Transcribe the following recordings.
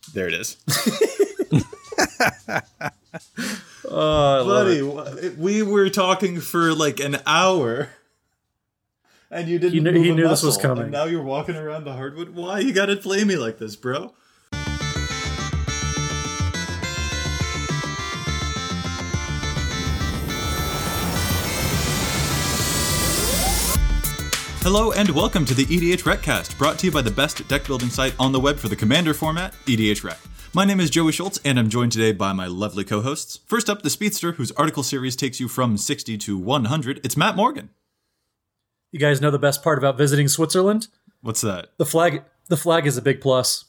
There it is. Buddy, we were talking for like an hour, and you didn't He move a knew this muscle, was coming. and now you're walking around the hardwood. Why you gotta play me like this, bro? Hello and welcome to the EDH Recast, brought to you by the best deck building site on the web for the Commander format, EDH Rec. My name is Joey Schultz, and I'm joined today by my lovely co-hosts. First up, the Speedster, whose article series takes you from 60 to 100. It's Matt Morgan. You guys know the best part about visiting Switzerland? What's that? The flag is a big plus.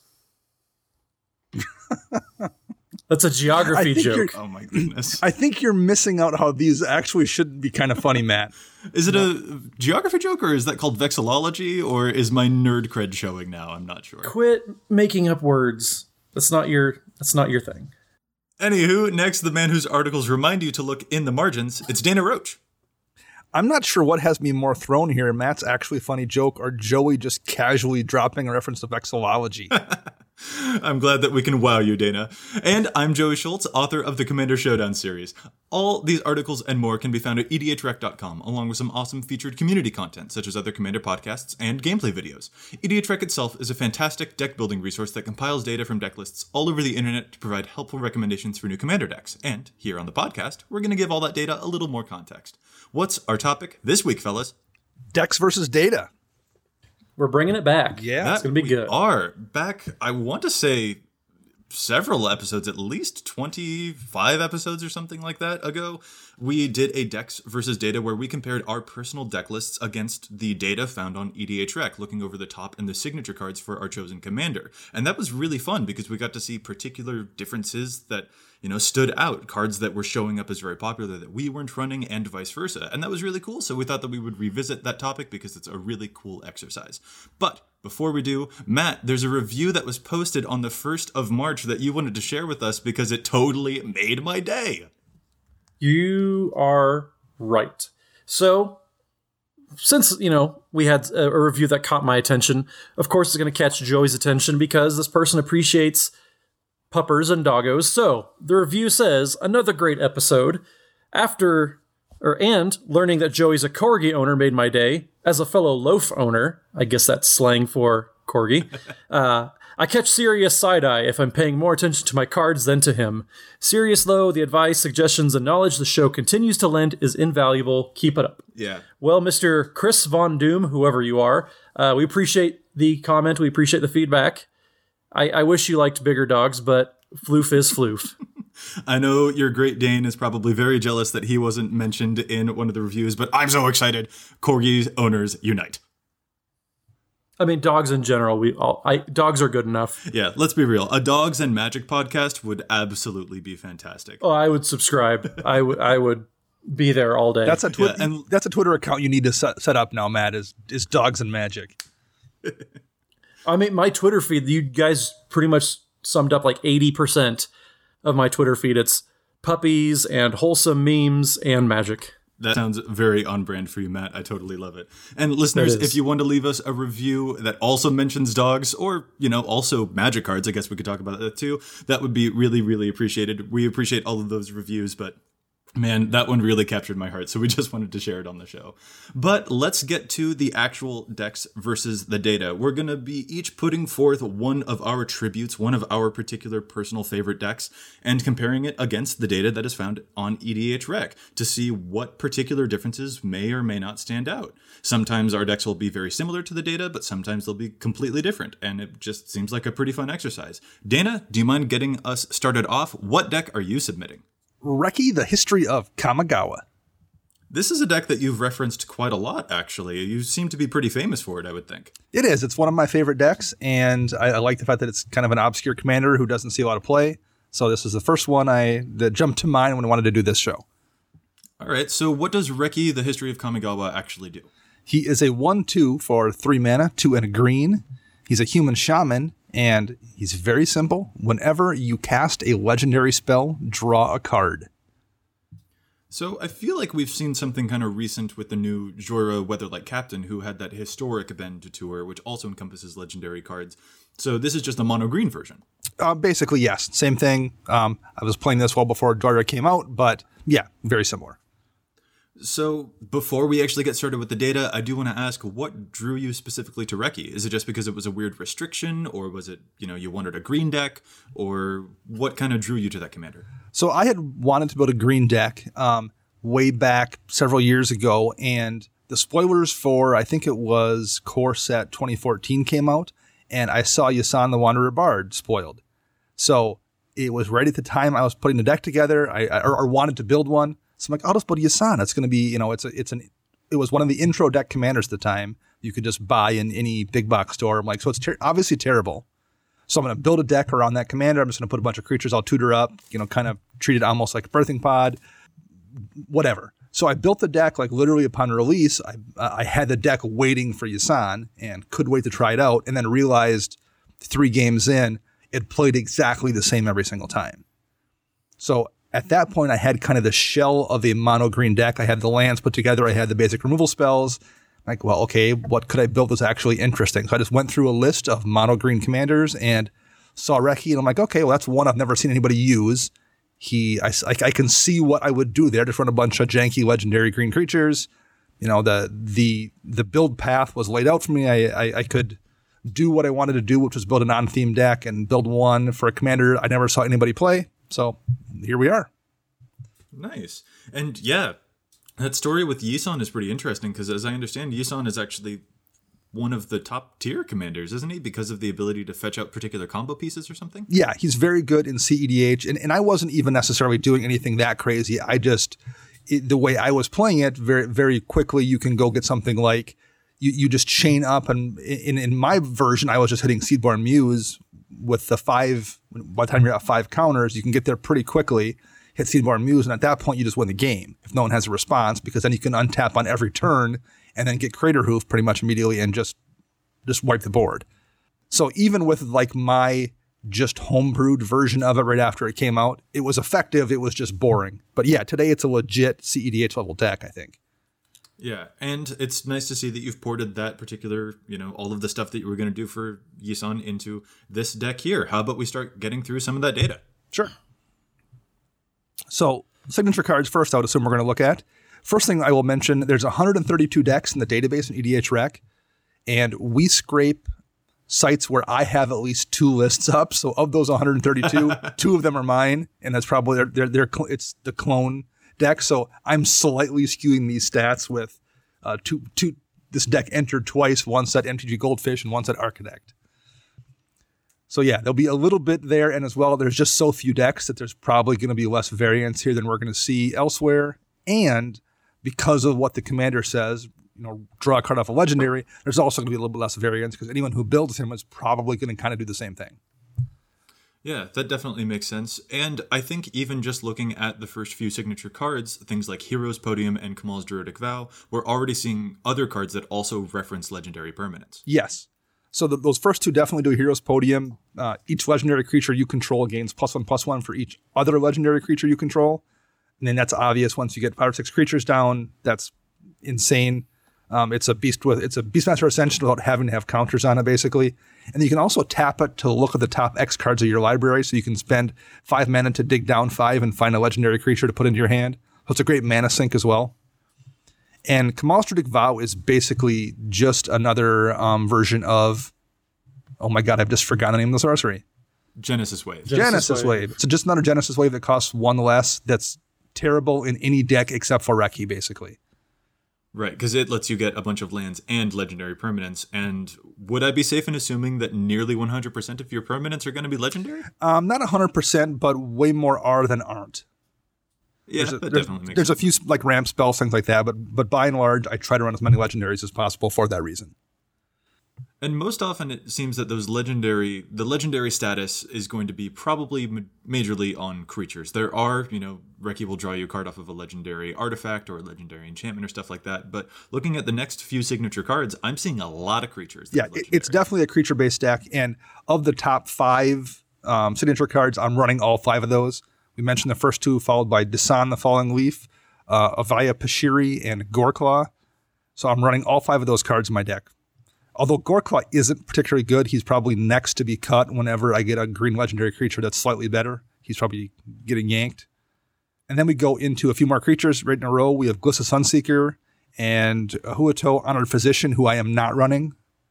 That's a geography joke. Oh my goodness. I think you're missing out how these actually should be kind of funny, Matt. Is it a geography joke, or is that called vexillology, or is my nerd cred showing now? I'm not sure. Quit making up words. That's not your thing. Anywho, next, the man whose articles remind you to look in the margins. It's Dana Roach. I'm not sure what has me more thrown here, Matt's actually funny joke or Joey just casually dropping a reference to vexillology. I'm glad that we can wow you, Dana. And I'm Joey Schultz, author of the Commander Showdown series. All these articles and more can be found at edhrec.com, along with some awesome featured community content, such as other Commander podcasts and gameplay videos. EDHREC itself is a fantastic deck building resource that compiles data from deck lists all over the internet to provide helpful recommendations for new Commander decks. And here on the podcast, we're going to give all that data a little more context. What's our topic this week, fellas? Decks versus data. We're bringing it back. Yeah, it's going to be good. We are back, I want to say, several episodes, at least 25 episodes or something like that ago. We did a decks versus data where we compared our personal deck lists against the data found on EDHREC, looking over the top and the signature cards for our chosen commander. And that was really fun because we got to see particular differences that, stood out, cards that were showing up as very popular that we weren't running and vice versa. And that was really cool. So we thought that we would revisit that topic because it's a really cool exercise. But before we do, Matt, there's a review that was posted on the 1st of March that you wanted to share with us because it totally made my day. You are right. So, since, we had a review that caught my attention, of course it's going to catch Joey's attention because this person appreciates puppers and doggos. So, the review says, another great episode. And learning that Joey's a corgi owner made my day. As a fellow loaf owner, I guess that's slang for corgi, I catch serious side-eye if I'm paying more attention to my cards than to him. Serious, though, the advice, suggestions, and knowledge the show continues to lend is invaluable. Keep it up. Yeah. Well, Mr. Chris Von Doom, whoever you are, we appreciate the comment. We appreciate the feedback. I wish you liked bigger dogs, but floof is floof. I know your Great Dane is probably very jealous that he wasn't mentioned in one of the reviews, but I'm so excited. Corgi owners unite. I mean, dogs in general, dogs are good enough. Yeah, let's be real. A Dogs and Magic podcast would absolutely be fantastic. Oh, I would subscribe. I would be there all day. That's a Twitter account you need to set up now, Matt, is Dogs and Magic. I mean, my Twitter feed, you guys pretty much summed up like 80% of my Twitter feed. It's puppies and wholesome memes and magic. That sounds very on brand for you, Matt. I totally love it. And listeners, if you want to leave us a review that also mentions dogs or, also magic cards, I guess we could talk about that too. That would be really, really appreciated. We appreciate all of those reviews, but man, that one really captured my heart, so we just wanted to share it on the show. But let's get to the actual decks versus the data. We're going to be each putting forth one of our tributes, one of our particular personal favorite decks, and comparing it against the data that is found on EDHREC to see what particular differences may or may not stand out. Sometimes our decks will be very similar to the data, but sometimes they'll be completely different, and it just seems like a pretty fun exercise. Dana, do you mind getting us started off? What deck are you submitting? Reki, the History of Kamigawa. This is a deck that you've referenced quite a lot, actually. You seem to be pretty famous for it, I would think. It is. It's one of my favorite decks, and I like the fact that it's kind of an obscure commander who doesn't see a lot of play. So this is the first one that jumped to mind when I wanted to do this show. All right, so what does Reki, the History of Kamigawa, actually do? He is a 1/2 for 3 mana, 2 and a green. He's a human shaman, and he's very simple. Whenever you cast a legendary spell, draw a card. So I feel like we've seen something kind of recent with the new Jora Weatherlight Captain, who had that historic bend tour, which also encompasses legendary cards. So this is just a mono green version. Basically, yes. Same thing. I was playing this well before Dryra came out, but yeah, very similar. So before we actually get started with the data, I do want to ask, what drew you specifically to Reki? Is it just because it was a weird restriction, or was it, you wanted a green deck, or what kind of drew you to that commander? So I had wanted to build a green deck way back several years ago, and the spoilers for, I think it was Core Set 2014 came out, and I saw Yasan the Wanderer Bard spoiled. So it was right at the time I was putting the deck together, or wanted to build one. So I'm like, I'll just build Yasan. It's going to be, it was one of the intro deck commanders at the time. You could just buy in any big box store. I'm like, so it's obviously terrible. So I'm going to build a deck around that commander. I'm just going to put a bunch of creatures I'll tutor up, kind of treat it almost like a birthing pod, whatever. So I built the deck like literally upon release. I had the deck waiting for Yasan and couldn't wait to try it out, and then realized 3 games in, it played exactly the same every single time. So at that point, I had kind of the shell of a mono green deck. I had the lands put together. I had the basic removal spells. Like, well, okay, what could I build that's actually interesting? So I just went through a list of mono green commanders and saw Reki, and I'm like, okay, well, that's one I've never seen anybody use. I can see what I would do there. Just run a bunch of janky legendary green creatures. The build path was laid out for me. I could do what I wanted to do, which was build a non-themed deck and build one for a commander I never saw anybody play. So here we are. Nice. And yeah, that story with Yisan is pretty interesting because, as I understand, Yisan is actually one of the top tier commanders, isn't he? Because of the ability to fetch out particular combo pieces or something? Yeah, he's very good in CEDH. And I wasn't even necessarily doing anything that crazy. The way I was playing it, very, very quickly, you can go get something like you just chain up. And in my version, I was just hitting Seedborn Muse with the 5. By the time you're at 5 counters, you can get there pretty quickly, hit Seedborn Muse, and at that point, you just win the game if no one has a response, because then you can untap on every turn and then get Crater Hoof pretty much immediately and just wipe the board. So even with like my just homebrewed version of it right after it came out, it was effective. It was just boring. But yeah, today it's a legit CEDH level deck, I think. Yeah, and it's nice to see that you've ported that particular, all of the stuff that you were going to do for Yisan into this deck here. How about we start getting through some of that data? Sure. So signature cards first, I would assume we're going to look at. First thing I will mention, there's 132 decks in the database in EDH Rec, and we scrape sites where I have at least 2 lists up. So of those 132, 2 of them are mine, and that's probably it's the clone deck. So I'm slightly skewing these stats with this deck entered twice, one set MTG Goldfish and one set Architect. So yeah, there'll be a little bit there, and as well, there's just so few decks that there's probably going to be less variance here than we're going to see elsewhere. And because of what the commander says, draw a card off a legendary, there's also going to be a little bit less variance because anyone who builds him is probably going to kind of do the same thing. Yeah, that definitely makes sense. And I think even just looking at the first few signature cards, things like Hero's Podium and Kamal's Druidic Vow, we're already seeing other cards that also reference legendary permanents. Yes. So those first 2 definitely do Hero's Podium. Each legendary creature you control gains +1/+1 for each other legendary creature you control. And then that's obvious once you get 5 or 6 creatures down. That's insane. It's a Beastmaster Ascension without having to have counters on it, basically. And you can also tap it to look at the top X cards of your library, so you can spend 5 mana to dig down 5 and find a legendary creature to put into your hand. So it's a great mana sink as well. And Kamal's Druidic Vow is basically just another version of, oh my god, I've just forgotten the name of the sorcery. Genesis Wave. Genesis Wave. So just another Genesis Wave that costs 1 less. That's terrible in any deck except for Reki, basically. Right, because it lets you get a bunch of lands and legendary permanents. And would I be safe in assuming that nearly 100% of your permanents are going to be legendary? Not 100%, but way more are than aren't. Yeah, that definitely makes There's sense. a few like ramp spells, things like that, but by and large, I try to run as many legendaries as possible for that reason. And most often it seems that the legendary status is going to be probably majorly on creatures. There are, Reki will draw you a card off of a legendary artifact or a legendary enchantment or stuff like that. But looking at the next few signature cards, I'm seeing a lot of creatures. Yeah, it's definitely a creature-based deck. And of the top 5 signature cards, I'm running all 5 of those. We mentioned the first 2, followed by Dasan the Falling Leaf, Avaya Pashiri, and Goreclaw. So I'm running all 5 of those cards in my deck. Although Goreclaw isn't particularly good, he's probably next to be cut whenever I get a green legendary creature that's slightly better. He's probably getting yanked. And then we go into a few more creatures right in a row. We have Glissa Sunseeker and Huato Honored Physician, who I am not running.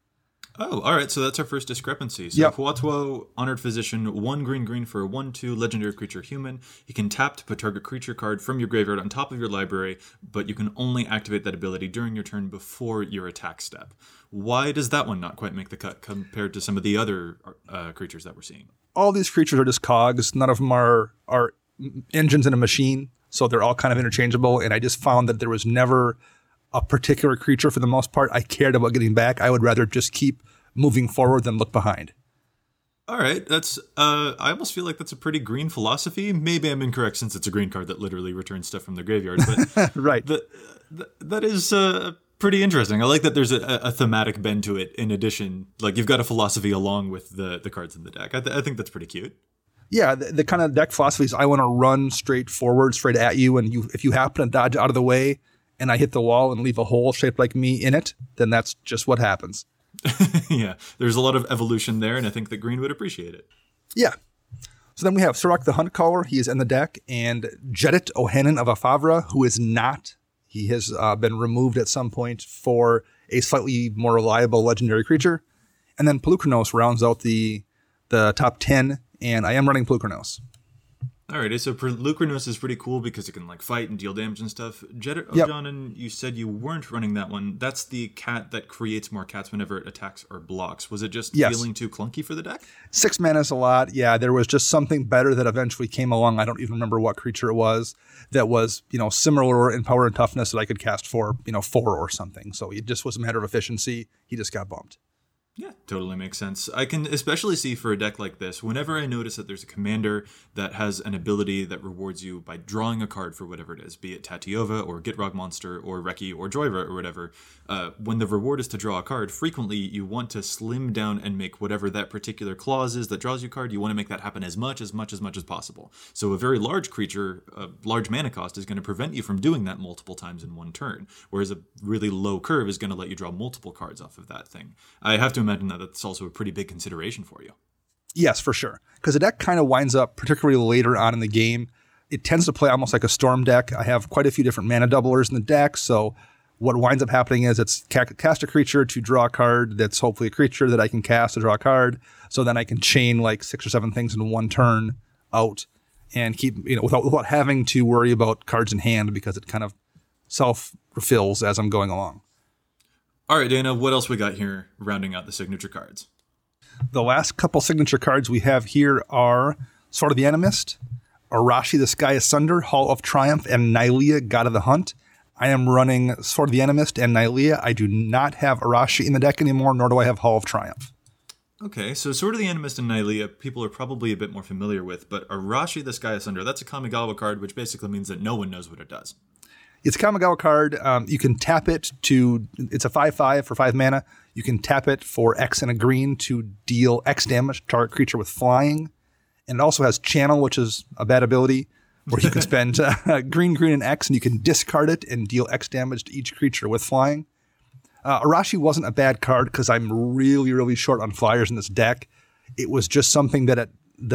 Oh, all right. So that's our first discrepancy. So Huatuo, Honored Physician, 1 green for a 1/2 legendary creature human. You can tap to put target creature card from your graveyard on top of your library, but you can only activate that ability during your turn before your attack step. Why does that one not quite make the cut compared to some of the other creatures that we're seeing? All these creatures are just cogs. None of them are engines in a machine, so they're all kind of interchangeable. And I just found that there was never a particular creature, for the most part, I cared about getting back. I would rather just keep moving forward than look behind. All right, that's. I almost feel like that's a pretty green philosophy. Maybe I'm incorrect since it's a green card that literally returns stuff from the graveyard. But right, that is pretty interesting. I like that there's a thematic bend to it. In addition, like you've got a philosophy along with the cards in the deck. I think that's pretty cute. Yeah, the kind of deck philosophy is I want to run straight forward, straight at you, and if you happen to dodge out of the way, and I hit the wall and leave a hole shaped like me in it, then that's just what happens. Yeah, there's a lot of evolution there, and I think that green would appreciate it. Yeah. So then we have Surrak the Huntcaller. He is in the deck, and Jedit Ohanan of Afavra, who is not. He has been removed at some point for a slightly more reliable legendary creature. And then Polukranos rounds out the top 10, and I am running Polukranos. Alrighty, so Polukranos is pretty cool because it can like fight and deal damage and stuff. Jedit Ohanan, you said you weren't running that one. That's the cat that creates more cats whenever it attacks or blocks. Was it just feeling too clunky for the deck? 6 mana is a lot. Yeah, there was just something better that eventually came along. I don't even remember what creature it was that was, similar in power and toughness that I could cast for, 4 or something. So it just was a matter of efficiency. He just got bumped. Yeah, totally makes sense. I can especially see for a deck like this, whenever I notice that there's a commander that has an ability that rewards you by drawing a card for whatever it is, be it Tatyova or Gitrog Monster or Reki or Joyra or whatever, when the reward is to draw a card, frequently you want to slim down and make whatever that particular clause is that draws you a card, you want to make that happen as much as possible. So a very large creature, a large mana cost, is going to prevent you from doing that multiple times in one turn, whereas a really low curve is going to let you draw multiple cards off of that thing. I have to imagine that that's also a pretty big consideration for you. Yes, for sure. Because the deck kind of winds up, particularly later on in the game, it tends to play almost like a Storm deck. I have quite a few different mana doublers in the deck, so what winds up happening is it's cast a creature to draw a card that's hopefully a creature that I can cast to draw a card, so then I can chain like 6 or 7 things in one turn out and keep, without having to worry about cards in hand because it kind of self-refills as I'm going along. All right, Dana, what else we got here rounding out the signature cards? The last couple signature cards we have here are Sword of the Animist, Arashi the Sky Asunder, Hall of Triumph, and Nylea, God of the Hunt. I am running Sword of the Animist and Nylea. I do not have Arashi in the deck anymore, nor do I have Hall of Triumph. Okay, so Sword of the Animist and Nylea, people are probably a bit more familiar with, but Arashi the Sky Asunder, that's a Kamigawa card, which basically means that no one knows what it does. It's a Kamigawa card. You can tap it to, it's a 5/5 for 5 mana. You can tap it for X and a green to deal X damage to target creature with flying. And it also has Channel, which is a bad ability, where you can spend green, and X, and you can discard it and deal X damage to each creature with flying. Arashi wasn't a bad card because I'm really, really short on flyers in this deck. It was just something that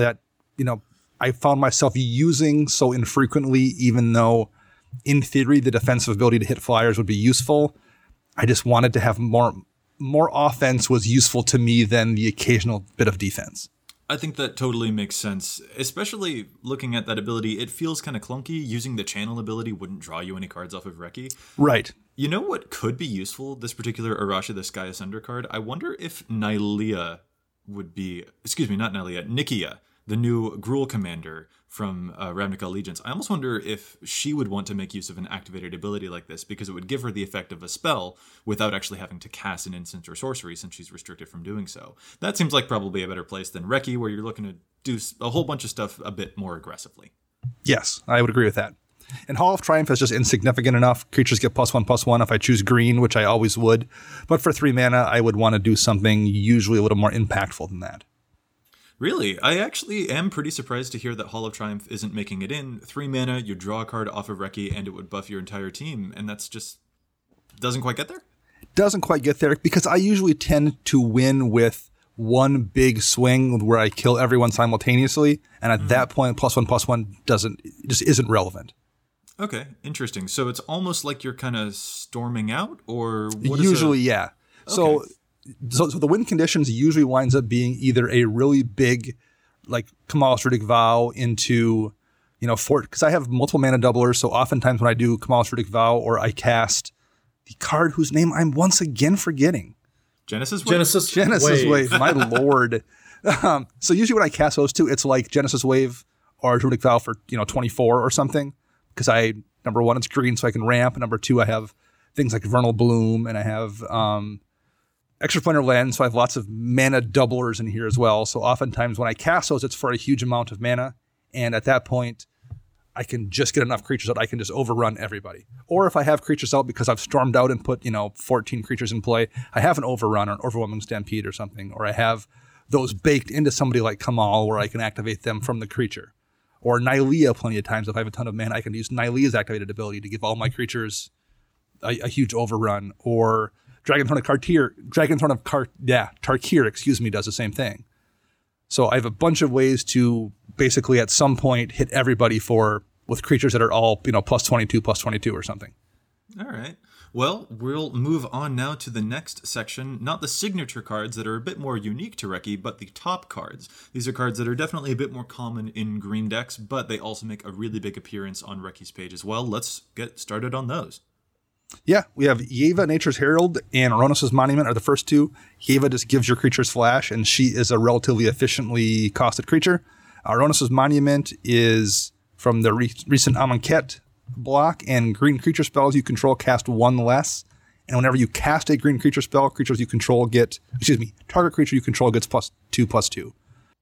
I found myself using so infrequently, even though in theory, the defensive ability to hit flyers would be useful. I just wanted to have more offense was useful to me than the occasional bit of defense. I think that totally makes sense, especially looking at that ability. It feels kind of clunky. Using the Channel ability wouldn't draw you any cards off of Reki. Right. You know what could be useful, this particular Arashi the Sky Asunder card? I wonder if Nylea would be, not Nylea, Nikia, the new Gruul commander from Ravnica Allegiance. I almost wonder if she would want to make use of an activated ability like this because it would give her the effect of a spell without actually having to cast an instant or sorcery since she's restricted from doing so. That seems like probably a better place than Reki, where you're looking to do a whole bunch of stuff a bit more aggressively. Yes, I would agree with that. And Hall of Triumph is just insignificant enough. Creatures get +1/+1 if I choose green, which I always would. But for 3 mana, I would want to do something usually a little more impactful than that. Really? I actually am pretty surprised to hear that Hall of Triumph isn't making it in. 3 mana, you draw a card off of Reki, and it would buff your entire team, and that's just doesn't quite get there? doesn't quite get there because I usually tend to win with one big swing where I kill everyone simultaneously. And at that point, +1/+1 just isn't relevant. Okay, interesting. So it's almost like you're kind of storming out, or what usually, yeah. Okay. So the win conditions usually winds up being either a really big, like Kamahl's Riddick Vow into, because I have multiple mana doublers. So oftentimes when I do Kamahl's Riddick Vow, or I cast the card whose name I'm once again forgetting. Genesis Wave. Genesis Wave. My lord. So usually when I cast those two, it's like Genesis Wave or Riddick Vow for 24 or something. Because number one, it's green, so I can ramp. Number two, I have things like Vernal Bloom, and I have Extraplanar Lens, so I have lots of mana doublers in here as well. So oftentimes when I cast those, it's for a huge amount of mana, and at that point, I can just get enough creatures that I can just overrun everybody. Or if I have creatures out because I've stormed out and put 14 creatures in play, I have an overrun or an overwhelming stampede or something, or I have those baked into somebody like Kamahl where I can activate them from the creature. Or Nylea plenty of times. If I have a ton of mana, I can use Nylea's activated ability to give all my creatures a huge overrun. Or Dragon Throne of Tarkir, does the same thing. So I have a bunch of ways to basically at some point hit everybody with creatures that are all, +22 or something. All right. Well, we'll move on now to the next section, not the signature cards that are a bit more unique to Reki, but the top cards. These are cards that are definitely a bit more common in green decks, but they also make a really big appearance on Reki's page as well. Let's get started on those. Yeah, we have Yeva, Nature's Herald, and Aronos' Monument are the first two. Yeva just gives your creatures flash, and she is a relatively efficiently costed creature. Aronos' Monument is from the recent Amonkhet block, and green creature spells you control cast one less. And whenever you cast a green creature spell, target creature you control gets +2/+2.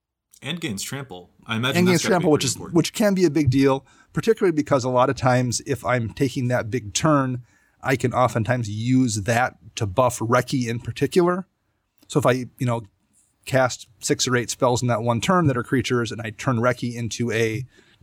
And gains trample. I imagine and that's gains trample, which can be a big deal, particularly because a lot of times if I'm taking that big turn, I can oftentimes use that to buff Reki in particular. So if I, cast 6 or 8 spells in that one turn that are creatures, and I turn Reki into a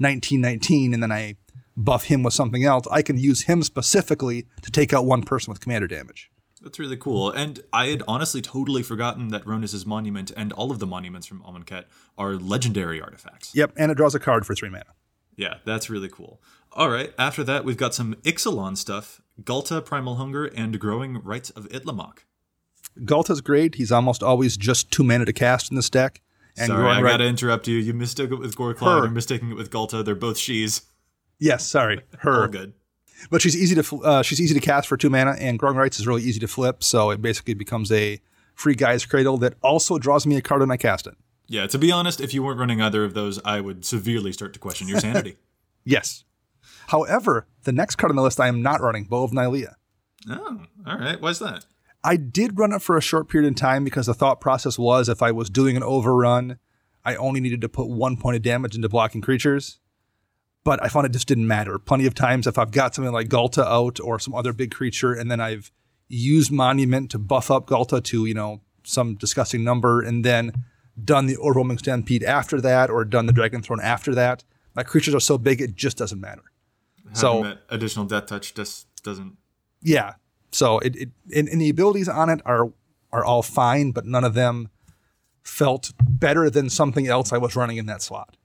19/19, and then I buff him with something else, I can use him specifically to take out one person with commander damage. That's really cool. And I had honestly totally forgotten that Aronos' Monument and all of the monuments from Amonkhet are legendary artifacts. Yep, and it draws a card for 3 mana. Yeah, that's really cool. All right, after that, we've got some Ixalan stuff, Ghalta, Primal Hunger, and Growing Rites of Itlimoc. Ghalta's great. He's almost always just 2 mana to cast in this deck. And sorry, I gotta interrupt you. You mistook it with Goreclaw. You're mistaking it with Ghalta. They're both she's. Yes, sorry. Her. All good. But she's easy to cast for 2 mana, and Growing Rites is really easy to flip, so it basically becomes a free Guy's Cradle that also draws me a card when I cast it. Yeah, to be honest, if you weren't running either of those, I would severely start to question your sanity. Yes. However, the next card on the list I am not running, Bow of Nylea. Oh, all right. Why's that? I did run it for a short period of time because the thought process was if I was doing an overrun, I only needed to put 1 point of damage into blocking creatures. But I found it just didn't matter. Plenty of times if I've got something like Ghalta out or some other big creature, and then I've used Monument to buff up Ghalta to, some disgusting number, and then done the Overwhelming Stampede after that, or done the Dragon Throne after that, my creatures are so big it just doesn't matter. Having that additional Death Touch just doesn't. Yeah. So and the abilities on it are all fine, but none of them felt better than something else I was running in that slot.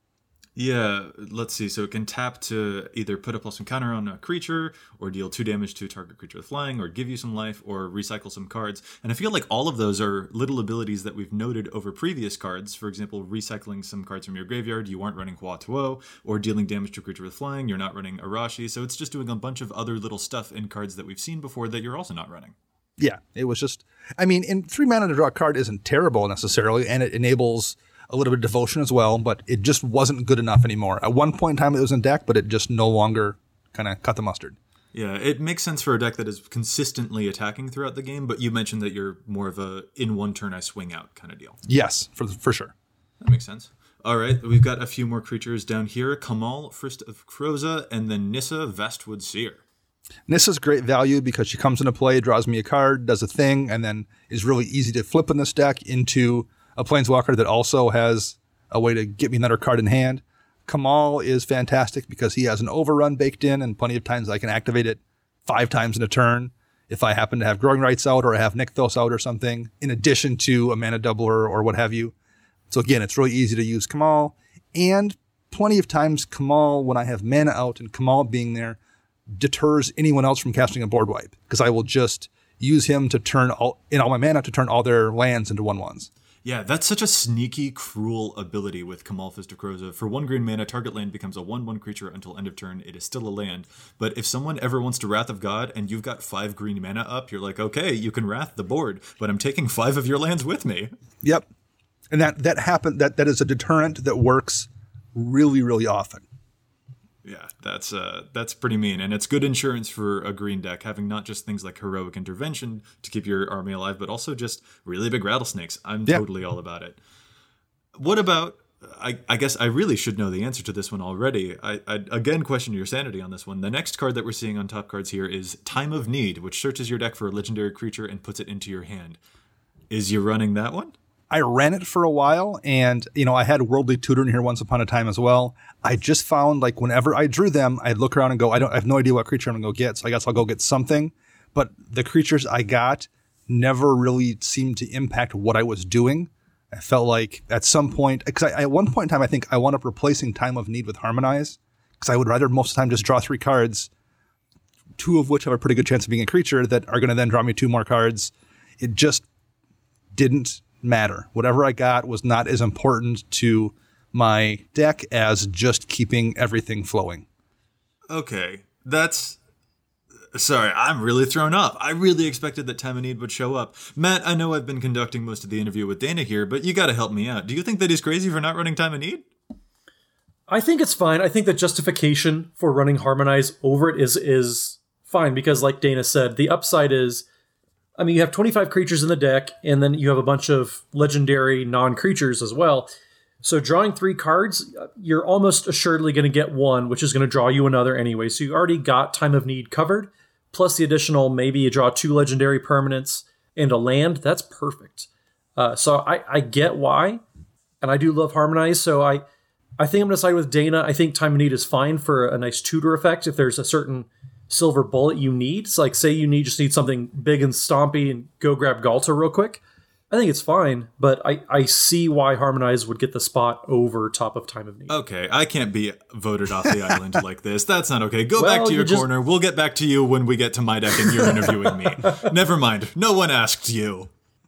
Yeah, let's see. So it can tap to either put a +1 counter on a creature, or deal 2 damage to a target creature with flying, or give you some life, or recycle some cards. And I feel like all of those are little abilities that we've noted over previous cards. For example, recycling some cards from your graveyard, you aren't running Huatuo, or dealing damage to a creature with flying, you're not running Arashi. So it's just doing a bunch of other little stuff in cards that we've seen before that you're also not running. Yeah, it was just, in 3 mana to draw a card isn't terrible necessarily, and it enables a little bit of devotion as well, but it just wasn't good enough anymore. At one point in time it was in deck, but it just no longer kind of cut the mustard. Yeah, it makes sense for a deck that is consistently attacking throughout the game, but you mentioned that you're more of a in one turn I swing out kind of deal. Yes, for sure. That makes sense. All right, we've got a few more creatures down here. Kamahl, Frist of Kroza, and then Nissa, Vastwood Seer. Nissa's great value because she comes into play, draws me a card, does a thing, and then is really easy to flip in this deck into a Planeswalker that also has a way to get me another card in hand. Kamahl is fantastic because he has an overrun baked in, and plenty of times I can activate it 5 times in a turn. if I happen to have Growing Rights out or I have Nykthos out or something, in addition to a mana doubler or what have you. So again, it's really easy to use Kamahl, and plenty of times Kamahl, when I have mana out and Kamahl being there, deters anyone else from casting a board wipe, because I will just use him to turn all my mana to turn all their lands into 1/1s. Yeah, that's such a sneaky, cruel ability with Kamahl Fist of Krosa. For 1 green mana, target land becomes a 1/1 creature until end of turn. It is still a land. But if someone ever wants to Wrath of God and you've got 5 green mana up, you're like, okay, you can Wrath the board, but I'm taking 5 of your lands with me. Yep. And that happened. That is a deterrent that works really, really often. Yeah, that's pretty mean, and it's good insurance for a green deck, having not just things like Heroic Intervention to keep your army alive, but also just really big rattlesnakes. I'm totally all about it. What about? I guess I really should know the answer to this one already. I again question your sanity on this one. The next card that we're seeing on top cards here is Time of Need, which searches your deck for a legendary creature and puts it into your hand. Is you running that one? I ran it for a while, and I had Worldly Tutor in here once upon a time as well. I just found, like, whenever I drew them, I'd look around and go, I have no idea what creature I'm gonna go get, so I guess I'll go get something. But the creatures I got never really seemed to impact what I was doing. I felt like at some point, because at one point in time, I think I wound up replacing Time of Need with Harmonize, because I would rather most of the time just draw 3 cards, 2 of which have a pretty good chance of being a creature that are going to then draw me 2 more cards. It just didn't matter. Whatever I got was not as important to my deck as just keeping everything flowing. Okay, sorry, I'm really thrown off. I really expected that Time of Need would show up. Matt, I know I've been conducting most of the interview with Dana here, but you gotta help me out. Do you think that he's crazy for not running Time of Need? I think it's fine. I think the justification for running Harmonize over it is fine, because like Dana said, the upside is, you have 25 creatures in the deck, and then you have a bunch of legendary non-creatures as well. So drawing 3 cards, you're almost assuredly going to get 1, which is going to draw you another anyway. So you already got Time of Need covered, plus the additional, maybe you draw 2 legendary permanents and a land. That's perfect. So I get why, and I do love Harmonize. So I think I'm going to side with Dana. I think Time of Need is fine for a nice tutor effect if there's a certain silver bullet you need. It's like, say you just need something big and stompy and go grab Galta real quick. I think it's fine, but I see why Harmonize would get the spot over top of Time of Need. Okay, I can't be voted off the island like this. That's not okay. Go back to your corner. We'll get back to you when we get to my deck and you're interviewing me. Never mind. No one asked you.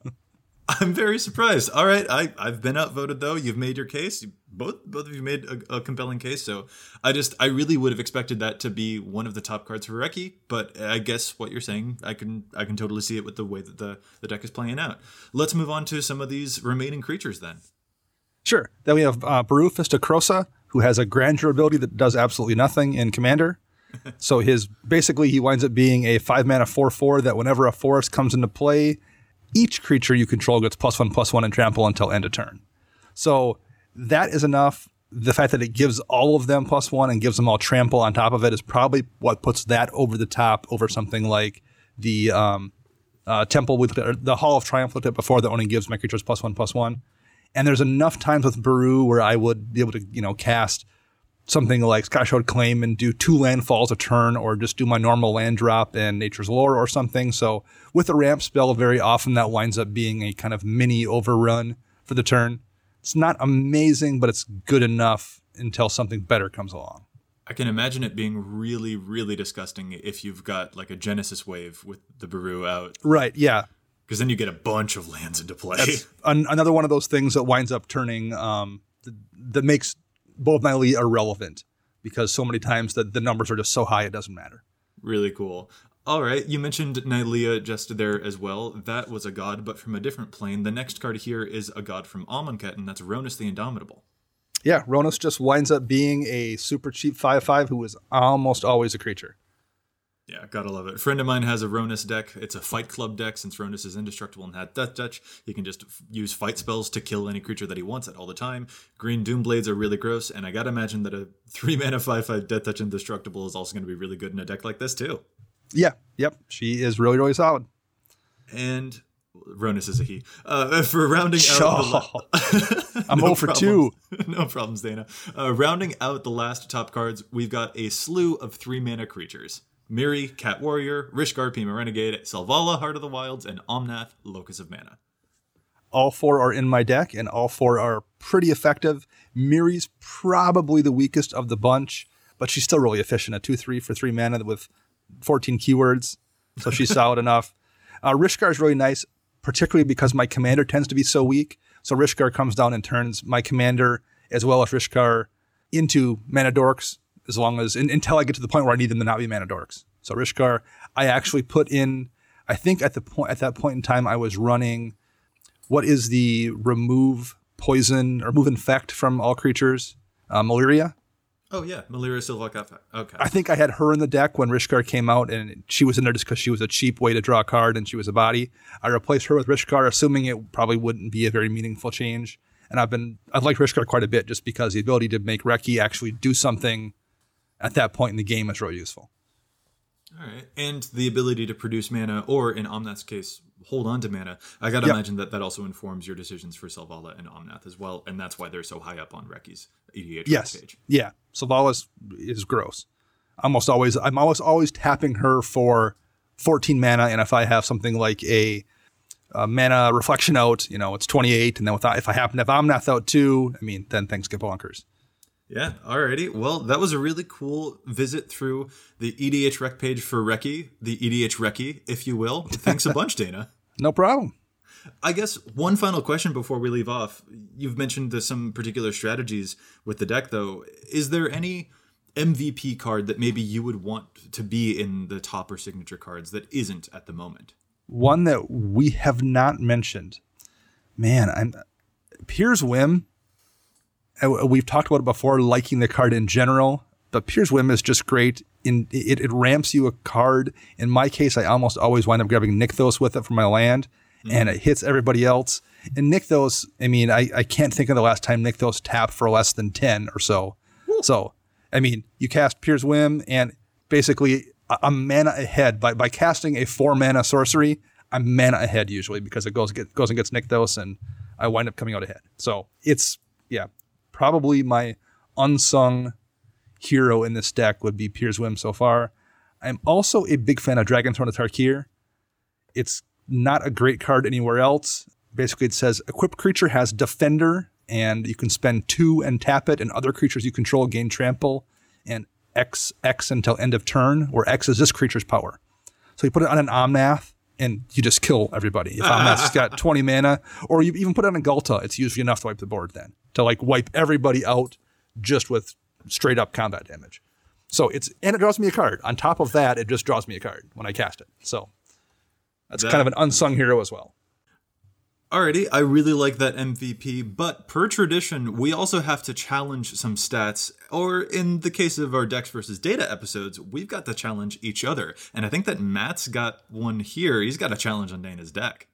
I'm very surprised. All right, I've been outvoted though. You've made your case. Both of you made a compelling case. So I really would have expected that to be one of the top cards for Reki. But I guess what you're saying, I can totally see it with the way that the deck is playing out. Let's move on to some of these remaining creatures then. Sure. Then we have Baru Fist of Krosa, who has a grandeur ability that does absolutely nothing in Commander. So he winds up being a 5-mana 4/4 that whenever a forest comes into play, each creature you control gets +1/+1 and trample until end of turn. So that is enough. The fact that it gives all of them +1 and gives them all trample on top of it is probably what puts that over the top over something like the Temple, the Hall of Triumph looked at before, that only gives my creatures +1/+1. And there's enough times with Baru where I would be able to, cast something like Skyshroud Claim and do 2 landfalls a turn, or just do my normal land drop and Nature's Lore or something. So with the ramp spell, very often that winds up being a kind of mini overrun for the turn. It's not amazing, but it's good enough until something better comes along. I can imagine it being really, really disgusting if you've got like a Genesis Wave with the Baru out. Right, yeah. Because then you get a bunch of lands into play. That's another one of those things that winds up turning, that makes both Nylea irrelevant, because so many times the numbers are just so high it doesn't matter. Really cool. All right, you mentioned Nylea just there as well. That was a god, but from a different plane. The next card here is a god from Amonkhet, and that's Ronus the Indomitable. Yeah, Ronus just winds up being a super cheap 5/5 who is almost always a creature. Yeah, gotta love it. A friend of mine has a Ronus deck. It's a Fight Club deck. Since Ronus is indestructible and had Death Touch, he can just use fight spells to kill any creature that he wants at all the time. Green Doomblades are really gross, and I gotta imagine that a 3-mana 5/5 Death Touch indestructible is also going to be really good in a deck like this too. Yeah, yep. She is really, really solid. And Ronus is a he. For rounding out I'm 0 for 2. No problems, Dana. Rounding out the last top cards, we've got a slew of 3-mana creatures. Miri, Cat Warrior, Rishkar, Pima Renegade, Selvala, Heart of the Wilds, and Omnath, Locus of Mana. All 4 are in my deck, and all 4 are pretty effective. Miri's probably the weakest of the bunch, but she's still really efficient. A 2/3 for 3 mana with 14 keywords, so she's solid enough. Rishkar is really nice, particularly because my commander tends to be so weak. So Rishkar comes down and turns my commander as well as Rishkar into mana dorks, as long as until I get to the point where I need them to not be mana dorks. So Rishkar, I actually put in. I think at that point in time, I was running. What is the remove poison or remove infect from all creatures? Malaria. Oh, yeah. Malaria Silva. Okay. I think I had her in the deck when Rishkar came out, and she was in there just because she was a cheap way to draw a card and she was a body. I replaced her with Rishkar, assuming it probably wouldn't be a very meaningful change. And I've liked Rishkar quite a bit just because the ability to make Reki actually do something at that point in the game is really useful. All right. And the ability to produce mana, or in Omnath's case, hold on to mana. I got to imagine that also informs your decisions for Selvala and Omnath as well. And that's why they're so high up on Reki's EDH page. Yeah. Selvala is gross. I'm always tapping her for 14 mana. And if I have something like a mana reflection out, it's 28. And then if I happen to have Omnath out too, then things get bonkers. Yeah, alrighty. Well, that was a really cool visit through the EDH rec page for Reki, the EDH Reki, if you will. Thanks a bunch, Dana. No problem. I guess one final question before we leave off. You've mentioned some particular strategies with the deck, though. Is there any MVP card that maybe you would want to be in the top or signature cards that isn't at the moment? One that we have not mentioned. Man, Piers Whim. We've talked about it before, liking the card in general, but Piers Whim is just great. It ramps you a card. In my case, I almost always wind up grabbing Nykthos with it for my land, and it hits everybody else. And Nykthos, I can't think of the last time Nykthos tapped for less than 10 or so. Woo. So, you cast Piers Whim, and basically I'm mana ahead. By casting a 4-mana sorcery, I'm mana ahead usually because it goes and gets Nykthos, and I wind up coming out ahead. So it's, probably my unsung hero in this deck would be Piers Whim so far. I'm also a big fan of Draganthrone of Tarkir. It's not a great card anywhere else. Basically, it says equipped creature has Defender, and you can spend 2 and tap it, and other creatures you control gain trample, and X until end of turn, where X is this creature's power. So you put it on an Omnath, and you just kill everybody. If Omnath's got 20 mana, or you even put it on a Ghalta, it's usually enough to wipe the board then. To wipe everybody out just with straight up combat damage. So it draws me a card. On top of that, it just draws me a card when I cast it. So that's kind of an unsung hero as well. Alrighty, I really like that MVP, but per tradition, we also have to challenge some stats, or in the case of our Decks versus Data episodes, we've got to challenge each other. And I think that Matt's got one here. He's got a challenge on Dana's deck.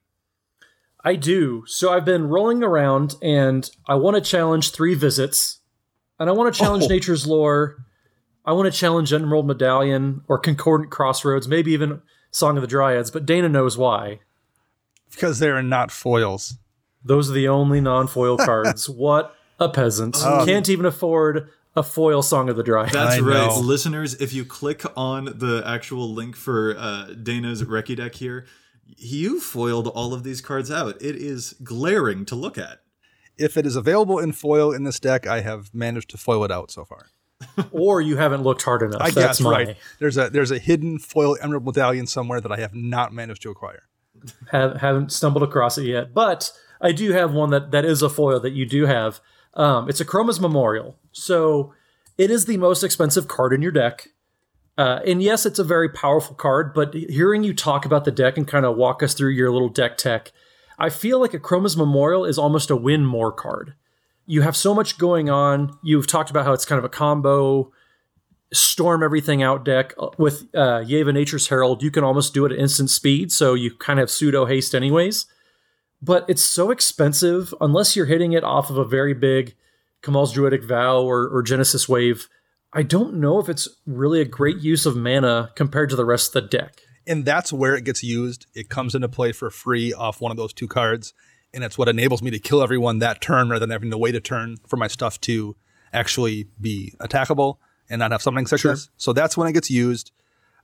I do. So I've been rolling around, and I want to challenge 3 visits, and I want to challenge Nature's Lore. I want to challenge Emerald Medallion or Concordant Crossroads, maybe even Song of the Dryads, but Dana knows why. Because they are not foils. Those are the only non-foil cards. What a peasant. Can't even afford a foil Song of the Dryads. That's right. Listeners, if you click on the actual link for Dana's Reki deck here, you foiled all of these cards out. It is glaring to look at. If it is available in foil in this deck, I have managed to foil it out so far. Or you haven't looked hard enough. I guess, right. There's a hidden foil Emerald Medallion somewhere that I have not managed to acquire. Haven't stumbled across it yet. But I do have one that is a foil that you do have. It's a Chroma's Memorial. So it is the most expensive card in your deck. And yes, it's a very powerful card, but hearing you talk about the deck and kind of walk us through your little deck tech, I feel like a Chroma's Memorial is almost a win more card. You have so much going on. You've talked about how it's kind of a combo, storm everything out deck. With Yeva Nature's Herald, you can almost do it at instant speed, so you kind of have pseudo haste anyways. But it's so expensive, unless you're hitting it off of a very big Kamal's Druidic Vow or Genesis Wave. I don't know if it's really a great use of mana compared to the rest of the deck. And that's where it gets used. It comes into play for free off one of those 2 cards. And it's what enables me to kill everyone that turn rather than having to wait a turn for my stuff to actually be attackable and not have summoning sickness. Sure. So that's when it gets used.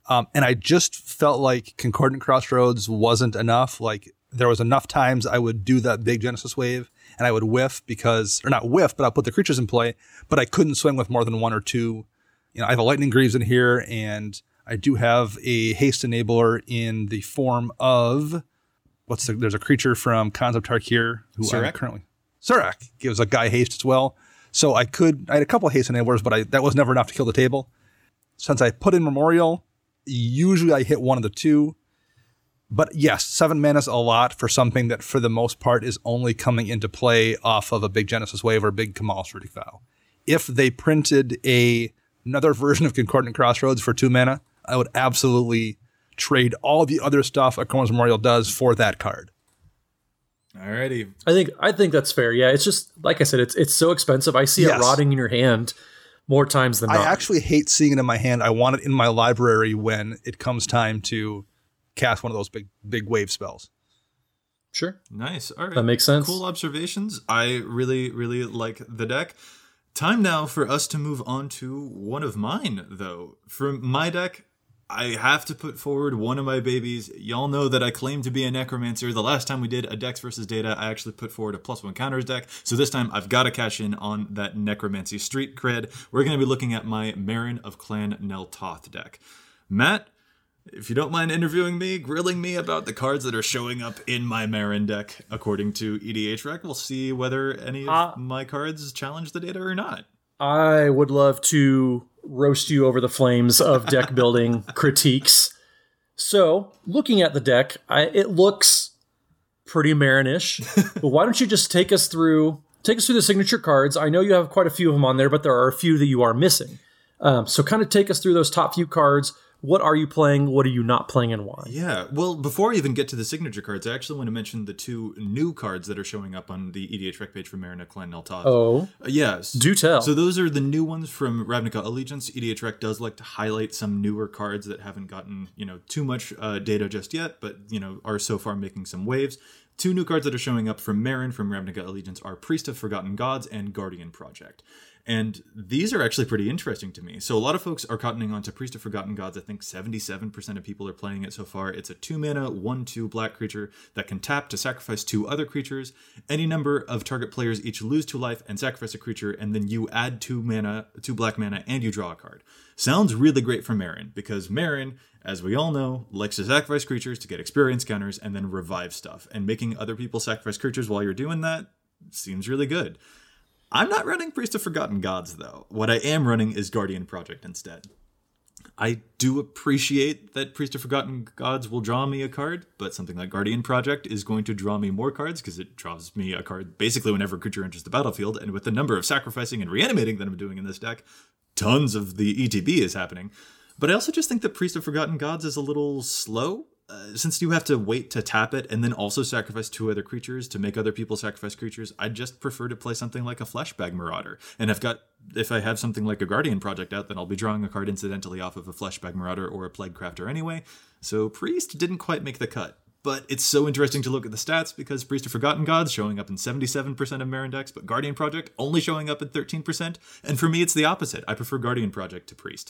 And I just felt like Concordant Crossroads wasn't enough. Like there was enough times I would do that big Genesis wave and I would whiff or not whiff, but I'll put the creatures in play, but I couldn't swing with more than one or two. You know, I have a Lightning Greaves in here, and I do have a haste enabler in the form of there's a creature from Khans of Tarkir who Surrak? I'm currently Surrak gives a guy haste as well. So I had a couple of haste enablers, but that was never enough to kill the table. Since I put in Memorial, usually I hit one of the two. But yes, 7 mana is a lot for something that for the most part is only coming into play off of a big Genesis wave or a big Kamahl Shruti Vow. If they printed another version of Concordant Crossroads for 2 mana, I would absolutely trade all the other stuff Akorma's Memorial does for that card. Alrighty. I think that's fair. Yeah, it's just like I said, it's so expensive. I see it rotting in your hand more times than not. I actually hate seeing it in my hand. I want it in my library when it comes time to cast one of those big wave spells. Sure. Nice. All right. That makes sense. Cool observations. I really, really like the deck. Time now for us to move on to one of mine, though. For my deck, I have to put forward one of my babies. Y'all know that I claim to be a Necromancer. The last time we did a Dex versus Data, I actually put forward a +1 counters deck. So this time I've got to cash in on that Necromancy street cred. We're going to be looking at my Meren of Clan Nel Toth deck. Matt, if you don't mind interviewing me, grilling me about the cards that are showing up in my Meren deck, according to EDHREC, we'll see whether any of my cards challenge the data or not. I would love to roast you over the flames of deck building critiques. So, looking at the deck, it looks pretty Meren-ish. But why don't you just take us through the signature cards? I know you have quite a few of them on there, but there are a few that you are missing. So kind of take us through those top few cards. What are you playing? What are you not playing, and why? Yeah, well, before I even get to the signature cards, I actually want to mention the 2 new cards that are showing up on the EDHREC page for Meren of Clan Nel Toth. Oh? Yes. Do tell. So those are the new ones from Ravnica Allegiance. EDHREC does like to highlight some newer cards that haven't gotten, too much data just yet, but, are so far making some waves. 2 new cards that are showing up from Meren from Ravnica Allegiance are Priest of Forgotten Gods and Guardian Project. And these are actually pretty interesting to me. So a lot of folks are cottoning on to Priest of Forgotten Gods. I think 77% of people are playing it so far. It's a 2-mana, 1/2 black creature that can tap to sacrifice 2 other creatures. Any number of target players each lose 2 life and sacrifice a creature, and then you add 2 black mana, and you draw a card. Sounds really great for Meren, because Meren, as we all know, likes to sacrifice creatures to get experience counters and then revive stuff. And making other people sacrifice creatures while you're doing that seems really good. I'm not running Priest of Forgotten Gods, though. What I am running is Guardian Project instead. I do appreciate that Priest of Forgotten Gods will draw me a card, but something like Guardian Project is going to draw me more cards because it draws me a card basically whenever a creature enters the battlefield, and with the number of sacrificing and reanimating that I'm doing in this deck, tons of the ETB is happening. But I also just think that Priest of Forgotten Gods is a little slow. Since you have to wait to tap it and then also sacrifice 2 other creatures to make other people sacrifice creatures, I just prefer to play something like a Fleshbag Marauder. And if I have something like a Guardian Project out, then I'll be drawing a card incidentally off of a Fleshbag Marauder or a Plague Crafter anyway. So Priest didn't quite make the cut. But it's so interesting to look at the stats because Priest of Forgotten Gods showing up in 77% of Meren decks, but Guardian Project only showing up at 13%. And for me, it's the opposite. I prefer Guardian Project to Priest.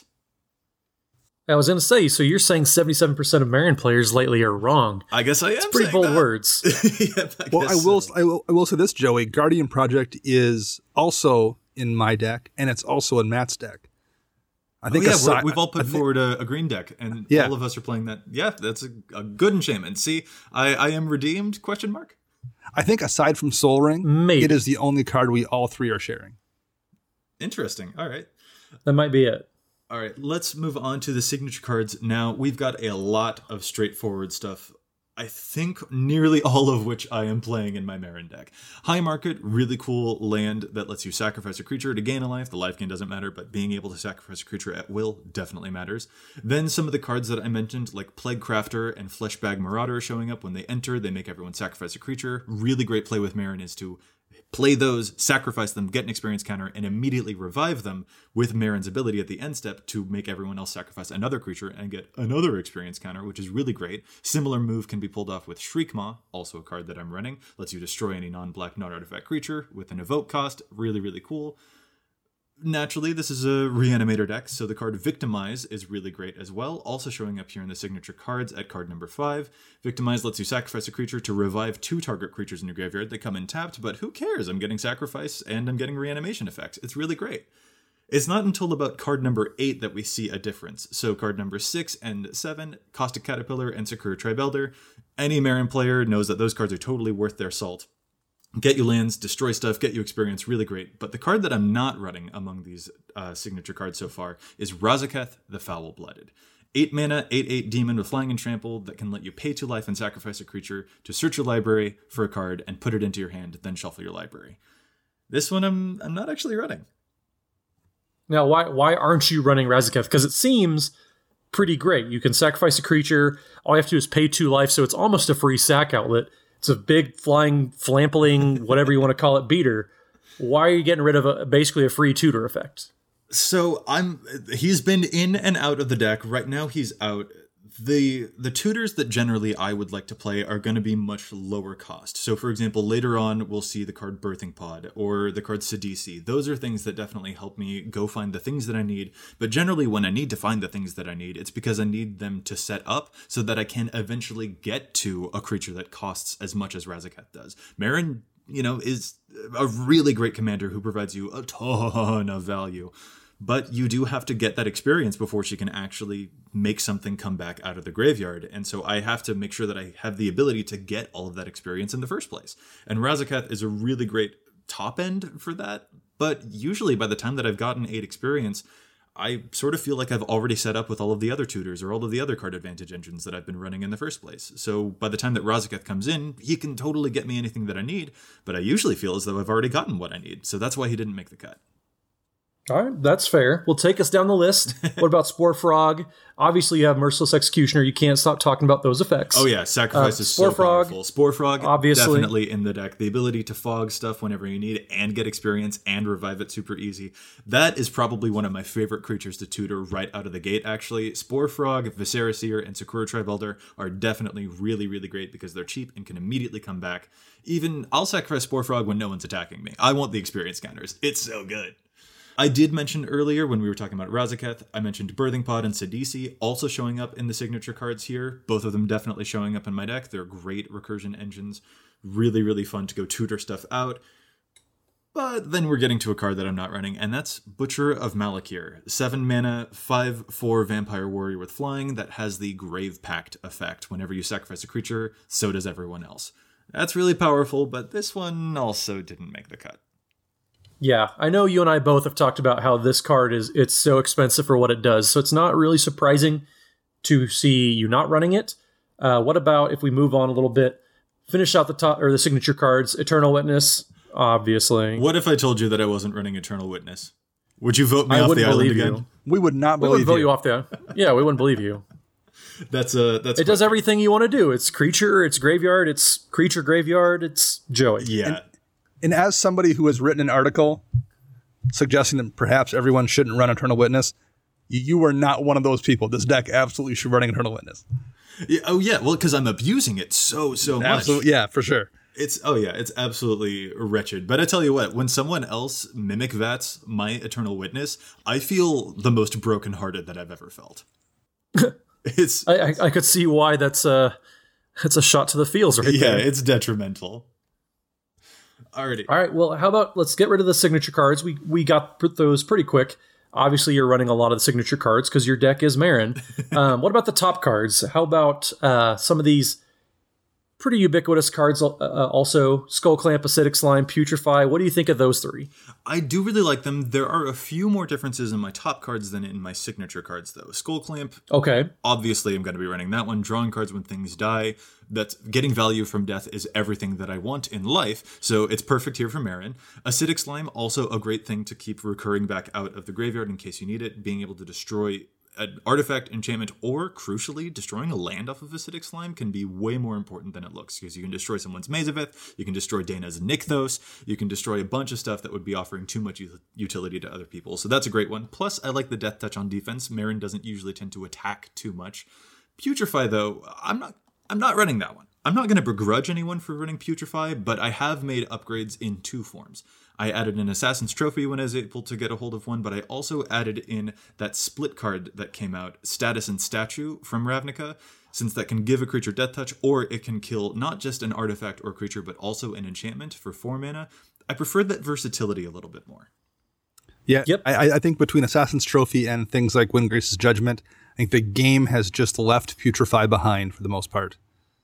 I was going to say, so you're saying 77% of Meren players lately are wrong. I guess I am. It's pretty bold words. Yeah, I will say this, Joey. Guardian Project is also in my deck, and it's also in Matt's deck. I think we've all put forward a green deck, and all of us are playing that. Yeah, that's a good enchantment. See, I am redeemed, ? I think aside from Sol Ring, it is the only card we all 3 are sharing. Interesting. All right. That might be it. All right, let's move on to the signature cards. Now, we've got a lot of straightforward stuff. I think nearly all of which I am playing in my Meren deck. High Market, really cool land that lets you sacrifice a creature to gain a life. The life gain doesn't matter, but being able to sacrifice a creature at will definitely matters. Then some of the cards that I mentioned, like Plague Crafter and Fleshbag Marauder showing up. When they enter, they make everyone sacrifice a creature. Really great play with Meren is to play those, sacrifice them, get an experience counter, and immediately revive them with Meren's ability at the end step to make everyone else sacrifice another creature and get another experience counter, which is really great. Similar move can be pulled off with Shriekmaw, also a card that I'm running. Lets you destroy any non-black, non-artifact creature with an evoke cost. Really, really cool. Naturally, this is a reanimator deck, so the card Victimize is really great as well, also showing up here in the signature cards at card number 5. Victimize lets you sacrifice a creature to revive 2 target creatures in your graveyard. They come in tapped, but who cares? I'm getting sacrifice and I'm getting reanimation effects. It's really great. It's not until about card number 8 that we see a difference. So card number 6 and 7, Caustic Caterpillar and Sakura Tribe Elder. Any Meren player knows that those cards are totally worth their salt. Get you lands, destroy stuff, get you experience, really great. But the card that I'm not running among these signature cards so far is Razaketh the Foul-Blooded. 8 mana, 8/8 demon with flying and trample that can let you pay 2 life and sacrifice a creature to search your library for a card and put it into your hand, then shuffle your library. This one I'm not actually running. Now, why aren't you running Razaketh? Because it seems pretty great. You can sacrifice a creature. All you have to do is pay 2 life, so it's almost a free sack outlet. It's a big flying, flampling, whatever you want to call it, beater. Why are you getting rid of basically a free tutor effect? So he's been in and out of the deck. Right now he's out. The tutors that generally I would like to play are going to be much lower cost. So for example, later on we'll see the card Birthing Pod or the card Sidisi. Those are things that definitely help me go find the things that I need. But generally when I need to find the things that I need, it's because I need them to set up so that I can eventually get to a creature that costs as much as Razaketh does. Meren, is a really great commander who provides you a ton of value. But you do have to get that experience before she can actually make something come back out of the graveyard. And so I have to make sure that I have the ability to get all of that experience in the first place. And Razaketh is a really great top end for that. But usually by the time that I've gotten 8 experience, I sort of feel like I've already set up with all of the other tutors or all of the other card advantage engines that I've been running in the first place. So by the time that Razaketh comes in, he can totally get me anything that I need. But I usually feel as though I've already gotten what I need. So that's why he didn't make the cut. All right, that's fair. We'll take us down the list. What about Spore Frog? Obviously, you have Merciless Executioner. You can't stop talking about those effects. Oh yeah, Sacrifice is so powerful. Spore Frog, obviously, definitely in the deck. The ability to fog stuff whenever you need it and get experience and revive it super easy. That is probably one of my favorite creatures to tutor right out of the gate, actually. Spore Frog, Viscera Seer, and Sakura Tribe Elder are definitely really, really great because they're cheap and can immediately come back. Even, I'll sacrifice Spore Frog when no one's attacking me. I want the experience counters. It's so good. I did mention earlier when we were talking about Razaketh, I mentioned Birthing Pod and Sidisi also showing up in the signature cards here. Both of them definitely showing up in my deck. They're great recursion engines. Really, really fun to go tutor stuff out. But then we're getting to a card that I'm not running, and that's Butcher of Malakir. 7 mana, 5/4 Vampire Warrior with flying that has the Grave Pact effect. Whenever you sacrifice a creature, so does everyone else. That's really powerful, but this one also didn't make the cut. Yeah, I know you and I both have talked about how this card it's so expensive for what it does, so it's not really surprising to see you not running it. What about if we move on a little bit, finish out the signature cards, Eternal Witness, obviously. What if I told you that I wasn't running Eternal Witness? Would you vote me off the island again? We would not believe you. We wouldn't vote you off the Yeah, we wouldn't believe you. That's it does everything you want to do. It's creature, it's graveyard, it's creature graveyard, it's Joey. Yeah. And as somebody who has written an article suggesting that perhaps everyone shouldn't run Eternal Witness, you are not one of those people. This deck absolutely should run Eternal Witness. Yeah, oh yeah, well, because I'm abusing it so much. Absolutely, yeah, for sure. It's absolutely wretched. But I tell you what, when someone else mimic vats my Eternal Witness, I feel the most brokenhearted that I've ever felt. I could see why that's a shot to the feels right there. Yeah, it's detrimental. Alrighty. All right, well, how about let's get rid of the signature cards. We got those pretty quick. Obviously, you're running a lot of the signature cards because your deck is Meren. What about the top cards? How about some of these pretty ubiquitous cards also? Skull Clamp, Acidic Slime, Putrefy. What do you think of those 3? I do really like them. There are a few more differences in my top cards than in my signature cards, though. Skull Clamp. Okay. Obviously, I'm going to be running that one. Drawing cards when things die. That's getting value from death is everything that I want in life, so it's perfect here for Meren. Acidic Slime, also a great thing to keep recurring back out of the graveyard in case you need it. Being able to destroy an artifact, enchantment, or, crucially, destroying a land off of Acidic Slime can be way more important than it looks, because you can destroy someone's Mazaveth, you can destroy Dana's Nykthos, you can destroy a bunch of stuff that would be offering too much utility to other people, so that's a great one. Plus, I like the Death Touch on defense. Meren doesn't usually tend to attack too much. Putrefy, though, I'm not running that one. I'm not going to begrudge anyone for running Putrefy, but I have made upgrades in 2 forms. I added an Assassin's Trophy when I was able to get a hold of one, but I also added in that split card that came out, Status and Statue from Ravnica, since that can give a creature Death Touch, or it can kill not just an artifact or creature, but also an enchantment for 4 mana. I preferred that versatility a little bit more. Yeah, Yep. I think between Assassin's Trophy and things like Windgrace's Judgment, I think the game has just left Putrefy behind for the most part.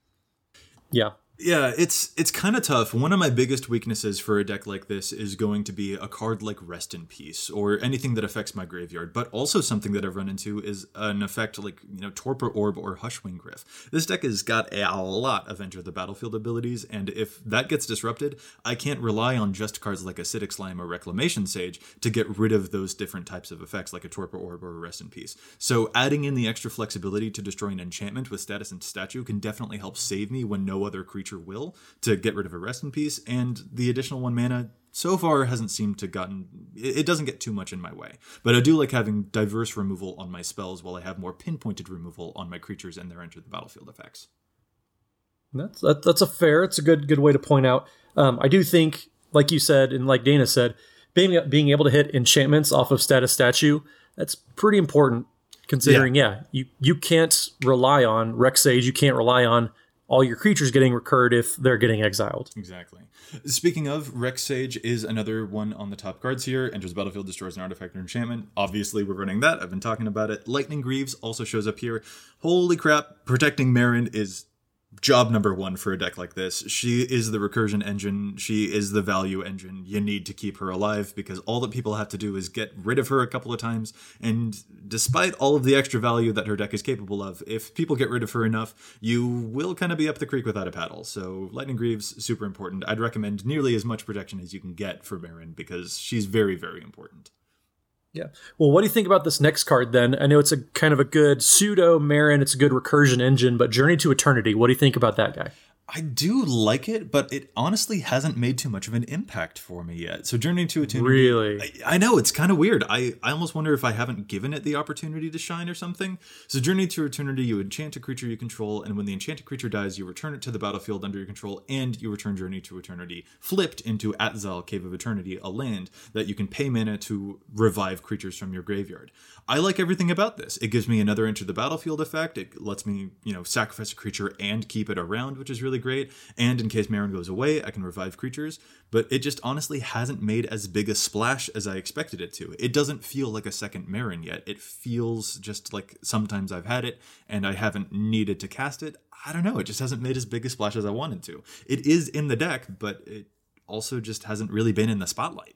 Yeah. Yeah, it's kind of tough. One of my biggest weaknesses for a deck like this is going to be a card like Rest in Peace or anything that affects my graveyard. But also something that I've run into is an effect like, Torpor Orb or Hushwing Gryph. This deck has got a lot of Enter the Battlefield abilities, and if that gets disrupted, I can't rely on just cards like Acidic Slime or Reclamation Sage to get rid of those different types of effects like a Torpor Orb or a Rest in Peace. So adding in the extra flexibility to destroy an enchantment with Status and Statue can definitely help save me when no other creature will, to get rid of a Rest in Peace, and the additional 1 mana so far hasn't seemed to it doesn't get too much in my way. But I do like having diverse removal on my spells while I have more pinpointed removal on my creatures and their Enter the Battlefield effects. It's a good way to point out. I do think, like you said, and like Dana said, being able to hit enchantments off of Status Statue, that's pretty important, considering, you can't rely on Rex Sage, you can't rely on all your creatures getting recurred if they're getting exiled. Exactly. Speaking of, Rex Sage is another one on the top cards here. Enters the battlefield, destroys an artifact or enchantment. Obviously, we're running that. I've been talking about it. Lightning Greaves also shows up here. Holy crap, protecting Meren is job number 1 for a deck like this. She is the recursion engine. She is the value engine. You need to keep her alive because all that people have to do is get rid of her a couple of times. And despite all of the extra value that her deck is capable of, if people get rid of her enough, you will kind of be up the creek without a paddle. So Lightning Greaves, super important. I'd recommend nearly as much protection as you can get for Meren because she's very, very important. Yeah. Well, what do you think about this next card then? I know it's a kind of a good pseudo Meren. It's a good recursion engine, but Journey to Eternity. What do you think about that guy? I do like it, but it honestly hasn't made too much of an impact for me yet. So Journey to Eternity... Really? I know, it's kind of weird. I almost wonder if I haven't given it the opportunity to shine or something. So Journey to Eternity, you enchant a creature you control, and when the enchanted creature dies, you return it to the battlefield under your control, and you return Journey to Eternity flipped into Atzal, Cave of Eternity, a land that you can pay mana to revive creatures from your graveyard. I like everything about this. It gives me another Enter the Battlefield effect. It lets me, sacrifice a creature and keep it around, which is really great. And in case Meren goes away, I can revive creatures. But it just honestly hasn't made as big a splash as I expected it to. It doesn't feel like a second Meren yet. It feels just like sometimes I've had it and I haven't needed to cast it. I don't know. It just hasn't made as big a splash as I wanted to. It is in the deck, but it also just hasn't really been in the spotlight.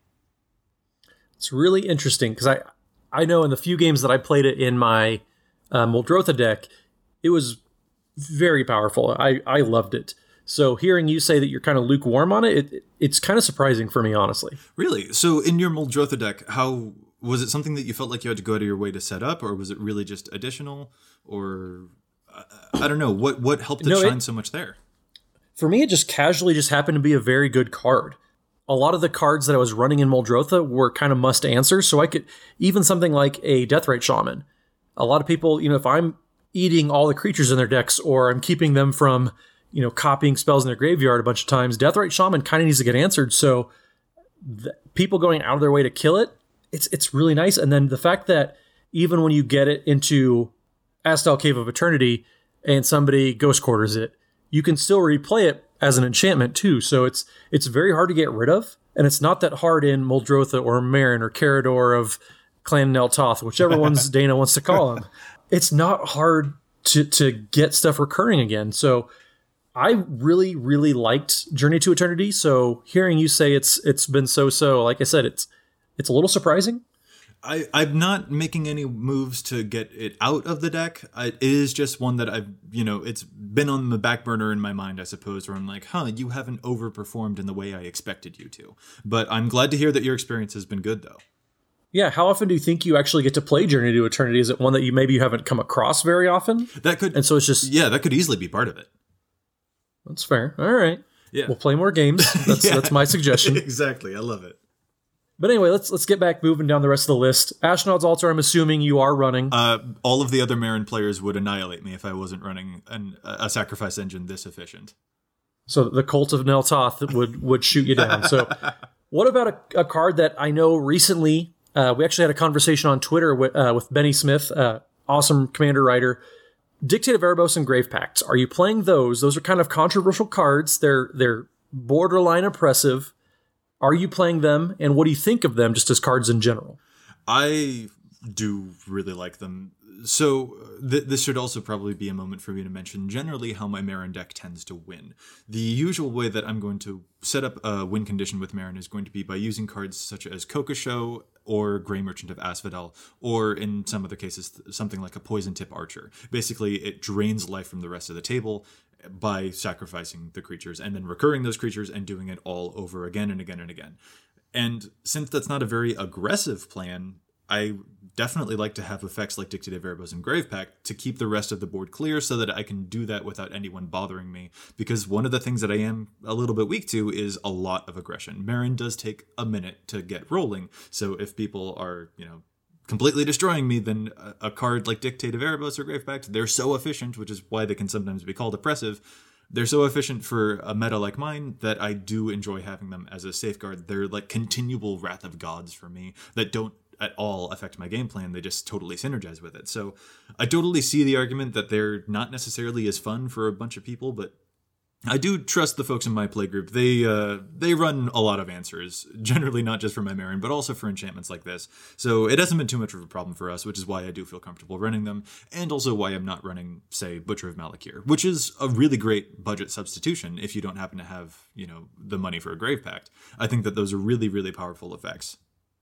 It's really interesting because I know in the few games that I played it in my Muldrotha deck, it was very powerful. I loved it. So hearing you say that you're kind of lukewarm on it, it's kind of surprising for me, honestly. Really? So in your Muldrotha deck, how was it something that you felt like you had to go out of your way to set up, or was it really just additional? Or I don't know. What helped it shine so much there? For me, it just casually just happened to be a very good card. A lot of the cards that I was running in Muldrotha were kind of must answers, so I could, even something like a Deathrite Shaman. A lot of people, if I'm eating all the creatures in their decks, or I'm keeping them from, copying spells in their graveyard a bunch of times, Deathrite Shaman kind of needs to get answered. So people going out of their way to kill it, it's really nice. And then the fact that even when you get it into Astal Cave of Eternity and somebody Ghost Quarters it, you can still replay it as an enchantment too. So it's very hard to get rid of. And it's not that hard in Muldrotha or Meren or Carador of Clan Nel Toth, whichever ones Dana wants to call them. It's not hard to get stuff recurring again. So I really, really liked Journey to Eternity. So hearing you say it's been so, like I said, it's a little surprising. I'm not making any moves to get it out of the deck. It is just one that I've, it's been on the back burner in my mind, I suppose, where I'm like, you haven't overperformed in the way I expected you to. But I'm glad to hear that your experience has been good, though. Yeah, how often do you think you actually get to play Journey to Eternity? Is it one that you haven't come across very often? That could, and so it's just that could easily be part of it. That's fair. All right, yeah, we'll play more games. That's my suggestion. Exactly, I love it. But anyway, let's get back moving down the rest of the list. Ashnod's Altar, I'm assuming you are running. All of the other Meren players would annihilate me if I wasn't running a sacrifice engine this efficient. So the Cult of Nel Toth would shoot you down. So What about a card that I know recently, we actually had a conversation on Twitter with Benny Smith, awesome Commander writer, Dictate of Erebos and Grave Pact. Are you playing those? Those are kind of controversial cards. They're borderline oppressive. Are you playing them, and what do you think of them just as cards in general? I do really like them. So this should also probably be a moment for me to mention generally how my Meren deck tends to win. The usual way that I'm going to set up a win condition with Meren is going to be by using cards such as Kokosho or Grey Merchant of Asphodel, or in some other cases, something like a Poison Tip Archer. Basically, it drains life from the rest of the table by sacrificing the creatures and then recurring those creatures and doing it all over again and again and again. And since that's not a very aggressive plan, I definitely like to have effects like Dictate of Erebos and Grave Pact to keep the rest of the board clear so that I can do that without anyone bothering me. Because one of the things that I am a little bit weak to is a lot of aggression. Meren does take a minute to get rolling. So if people are, completely destroying me, then a card like Dictate of Erebos or Grave Pact, they're so efficient, which is why they can sometimes be called oppressive. They're so efficient for a meta like mine that I do enjoy having them as a safeguard. They're like continual Wrath of Gods for me that don't at all affect my game plan. They just totally synergize with it. So I totally see the argument that they're not necessarily as fun for a bunch of people, but I do trust the folks in my playgroup. They run a lot of answers, generally not just for my Meren, but also for enchantments like this. So it hasn't been too much of a problem for us, which is why I do feel comfortable running them, and also why I'm not running, say, Butcher of Malakir, which is a really great budget substitution if you don't happen to have, the money for a Grave Pact. I think that those are really, really powerful effects.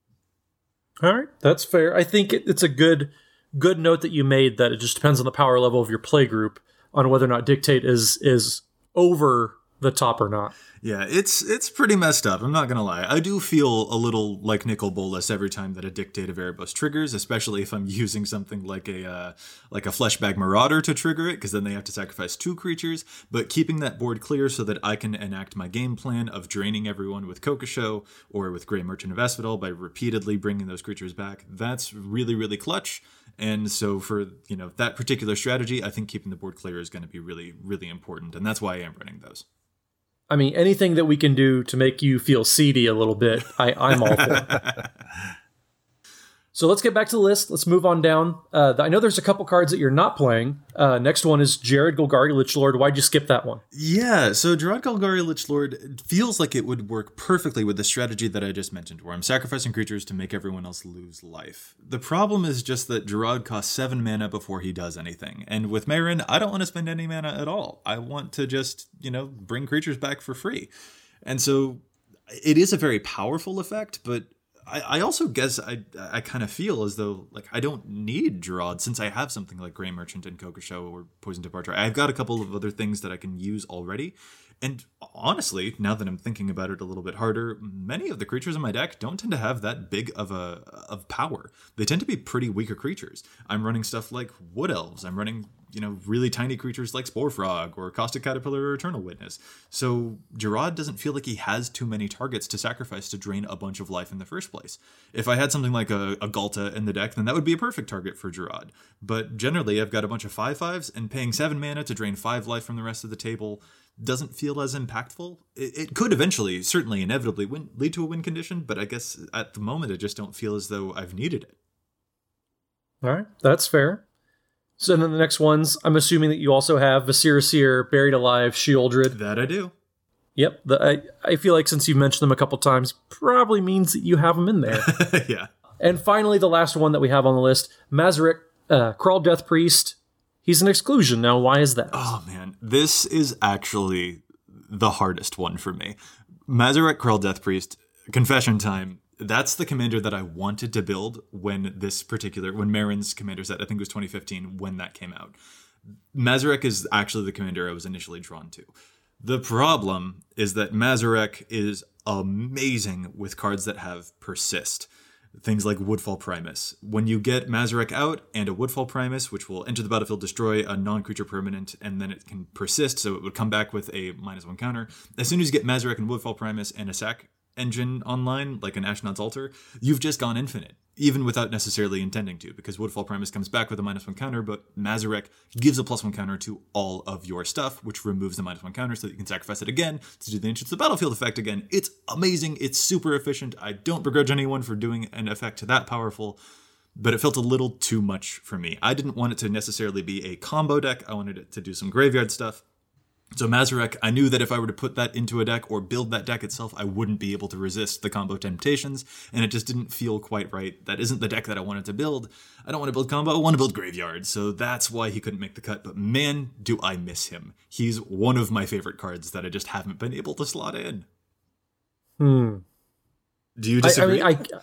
All right, that's fair. I think it's a good note that you made that it just depends on the power level of your play group on whether or not Dictate is over the top or not. Yeah, it's pretty messed up. I'm not going to lie. I do feel a little like Nicol Bolas every time that a Dictate of Erebos triggers, especially if I'm using something like a Fleshbag Marauder to trigger it, because then they have to sacrifice 2 creatures. But keeping that board clear so that I can enact my game plan of draining everyone with Kokosho or with Grey Merchant of Asphodel by repeatedly bringing those creatures back, that's really, really clutch. And so for, that particular strategy, I think keeping the board clear is going to be really, really important. And that's why I am running those. I mean, anything that we can do to make you feel seedy a little bit, I'm all for. So let's get back to the list. Let's move on down. I know there's a couple cards that you're not playing. Next one is Jared Golgari Lichlord. Why'd you skip that one? Yeah, so Jared Golgari Lichlord feels like it would work perfectly with the strategy that I just mentioned, where I'm sacrificing creatures to make everyone else lose life. The problem is just that Gerard costs 7 mana before he does anything. And with Meren, I don't want to spend any mana at all. I want to just, bring creatures back for free. And so it is a very powerful effect, but I also guess I kind of feel as though I don't need Gerard since I have something like Grey Merchant and Kokosho or Poison Tip Archer. I've got a couple of other things that I can use already. And honestly, now that I'm thinking about it a little bit harder, many of the creatures in my deck don't tend to have that big of power. They tend to be pretty weaker creatures. I'm running stuff like Wood Elves. I'm running, really tiny creatures like Spore Frog or Caustic Caterpillar or Eternal Witness. So Gerard doesn't feel like he has too many targets to sacrifice to drain a bunch of life in the first place. If I had something like a Galta in the deck, then that would be a perfect target for Gerard. But generally, I've got a bunch of 5/5s, and paying 7 mana to drain 5 life from the rest of the table doesn't feel as impactful. It could eventually, certainly inevitably, lead to a win condition, but I guess at the moment I just don't feel as though I've needed it. All right, that's fair. So then the next ones, I'm assuming that you also have Vasir Seer, Buried Alive, Sheoldred. That I do. Yep, I feel like since you've mentioned them a couple times, probably means that you have them in there. Yeah. And finally, the last one that we have on the list, Mazarek, Crawl Death Priest. He's an exclusion. Now, why is that? Oh, man. This is actually the hardest one for me. Mazarek Crawl Death Priest, confession time, that's the commander that I wanted to build when Meren's commander set, I think it was 2015, when that came out. Mazarek is actually the commander I was initially drawn to. The problem is that Mazarek is amazing with cards that have Persist. Things like Woodfall Primus. When you get Mazarek out and a Woodfall Primus, which will enter the battlefield, destroy a non-creature permanent, and then it can persist, so it would come back with a -1 counter. As soon as you get Mazarek and Woodfall Primus and a sack engine online, like an Ashnod's Altar, you've just gone infinite. even without necessarily intending to, because Woodfall Primus comes back with a -1 counter, but Mazarek gives a +1 counter to all of your stuff, which removes the -1 counter so that you can sacrifice it again to do the Ancients of the Battlefield effect again. It's amazing. It's super efficient. I don't begrudge anyone for doing an effect that powerful, but it felt a little too much for me. I didn't want it to necessarily be a combo deck. I wanted it to do some graveyard stuff. So Mazarek, I knew that if I were to put that into a deck or build that deck itself, I wouldn't be able to resist the combo temptations, and it just didn't feel quite right. That isn't the deck that I wanted to build. I don't want to build combo, I want to build graveyard, so that's why he couldn't make the cut, but man, do I miss him. He's one of my favorite cards that I just haven't been able to slot in. Do you disagree?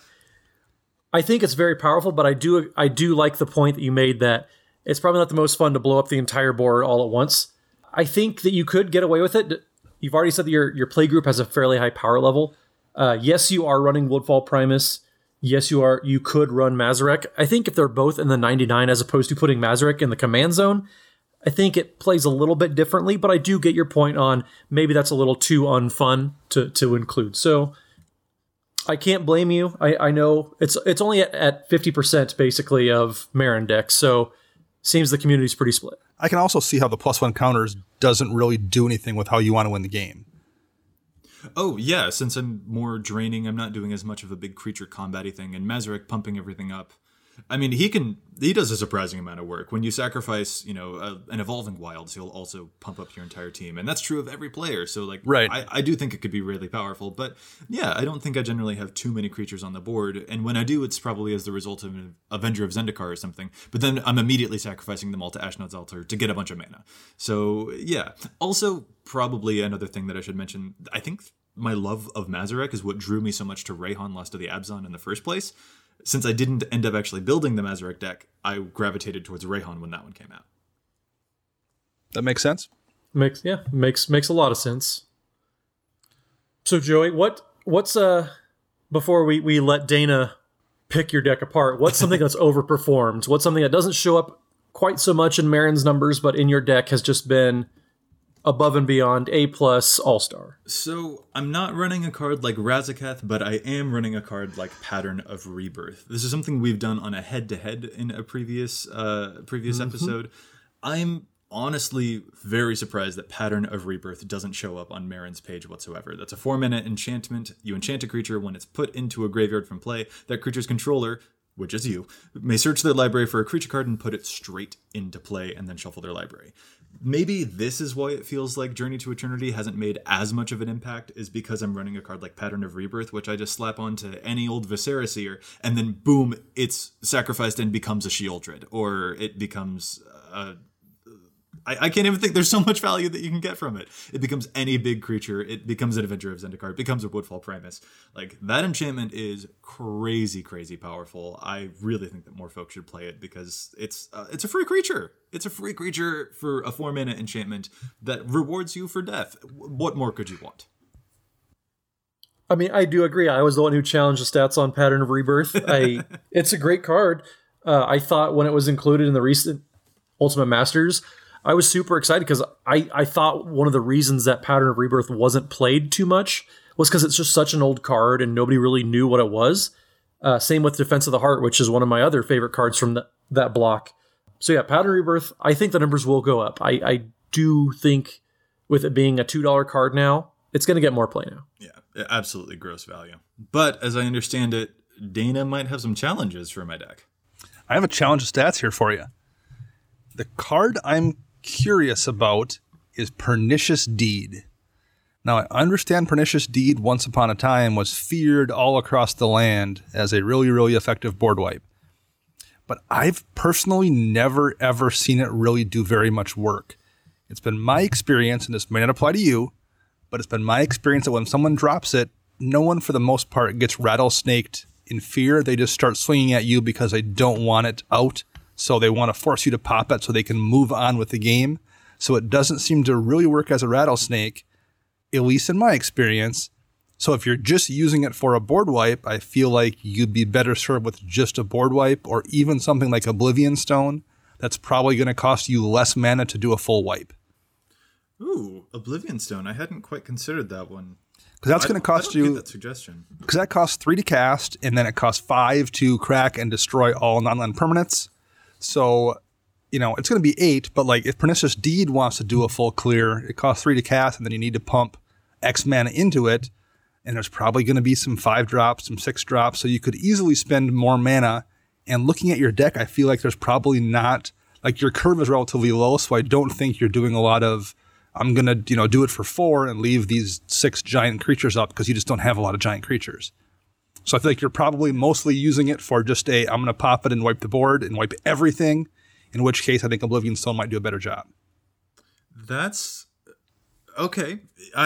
I think it's very powerful, but I do like the point that you made that it's probably not the most fun to blow up the entire board all at once. I think that you could get away with it. You've already said that your play group has a fairly high power level. Yes, you are running Woodfall Primus. Yes, you are. You could run Mazarek. I think if they're both in the 99 as opposed to putting Mazarek in the command zone, I think it plays a little bit differently, but I do get your point on maybe that's a little too unfun to include. So I can't blame you. I know it's only at 50% basically of Marin decks, so seems the community's pretty split. I can also see how the +1 counters doesn't really do anything with how you want to win the game. Oh, yeah, since I'm more draining, I'm not doing as much of a big creature combat-y thing, and Mazarek pumping everything up. I mean, he does a surprising amount of work. When you sacrifice, an Evolving Wilds, he'll also pump up your entire team. And that's true of every player. So, right. I do think it could be really powerful. But, yeah, I don't think I generally have too many creatures on the board. And when I do, it's probably as the result of an Avenger of Zendikar or something. But then I'm immediately sacrificing them all to Ashnod's Altar to get a bunch of mana. So, yeah. Also, probably another thing that I should mention, I think my love of Mazarek is what drew me so much to Rayhan Lost to the Abzan in the first place. Since I didn't end up actually building the Mazarek deck, I gravitated towards Rayhan when that one came out. That makes sense. Makes a lot of sense. So Joey, what's before we let Dana pick your deck apart, what's something that's overperformed? What's something that doesn't show up quite so much in Marin's numbers, but in your deck has just been above and beyond A+ all-star? So I'm not running a card like Razaketh, but I am running a card like Pattern of Rebirth. This is something we've done on a head-to-head in a previous episode. I'm honestly very surprised that Pattern of Rebirth doesn't show up on Marin's page whatsoever. That's a 4-mana enchantment. You enchant a creature. When it's put into a graveyard from play, that creature's controller, which is you, may search their library for a creature card and put it straight into play and then shuffle their library. Maybe this is why it feels like Journey to Eternity hasn't made as much of an impact, is because I'm running a card like Pattern of Rebirth, which I just slap onto any old Viscera Seer, and then boom, it's sacrificed and becomes a Sheoldred, or it becomes I can't even think. There's so much value that you can get from it. It becomes any big creature. It becomes an Avenger of Zendikar. It becomes a Woodfall Primus. Like, that enchantment is crazy, crazy powerful. I really think that more folks should play it because it's a free creature. It's a free creature for a 4-mana enchantment that rewards you for death. What more could you want? I mean, I do agree. I was the one who challenged the stats on Pattern of Rebirth. It's a great card. I thought when it was included in the recent Ultimate Masters, I was super excited because I thought one of the reasons that Pattern of Rebirth wasn't played too much was because it's just such an old card and nobody really knew what it was. Same with Defense of the Heart, which is one of my other favorite cards from that block. So yeah, Pattern of Rebirth, I think the numbers will go up. I do think with it being a $2 card now, it's going to get more play now. Yeah, absolutely gross value. But as I understand it, Dana might have some challenges for my deck. I have a challenge of stats here for you. The card I'm curious about is Pernicious Deed. Now, I understand Pernicious Deed once upon a time was feared all across the land as a really, really effective board wipe. But I've personally never, ever seen it really do very much work. It's been my experience, and this may not apply to you, but it's been my experience that when someone drops it, no one for the most part gets rattlesnaked in fear. They just start swinging at you because they don't want it out. So they want to force you to pop it so they can move on with the game. So it doesn't seem to really work as a rattlesnake, at least in my experience. So if you're just using it for a board wipe, I feel like you'd be better served with just a board wipe or even something like Oblivion Stone. That's probably going to cost you less mana to do a full wipe. Ooh, Oblivion Stone. I hadn't quite considered that one. Because that's going to cost you. That suggestion. Because that costs 3 to cast, and then it costs 5 to crack and destroy all non-land permanents. So, it's going to be 8, but like if Pernicious Deed wants to do a full clear, it costs 3 to cast, and then you need to pump X mana into it. And there's probably going to be some 5 drops, some 6 drops. So you could easily spend more mana. And looking at your deck, I feel like there's probably not, like your curve is relatively low. So I don't think you're doing a lot of, I'm going to, do it for 4 and leave these 6 giant creatures up because you just don't have a lot of giant creatures. So I feel like you're probably mostly using it for just I'm going to pop it and wipe the board and wipe everything. In which case I think Oblivion Stone might do a better job. That's okay.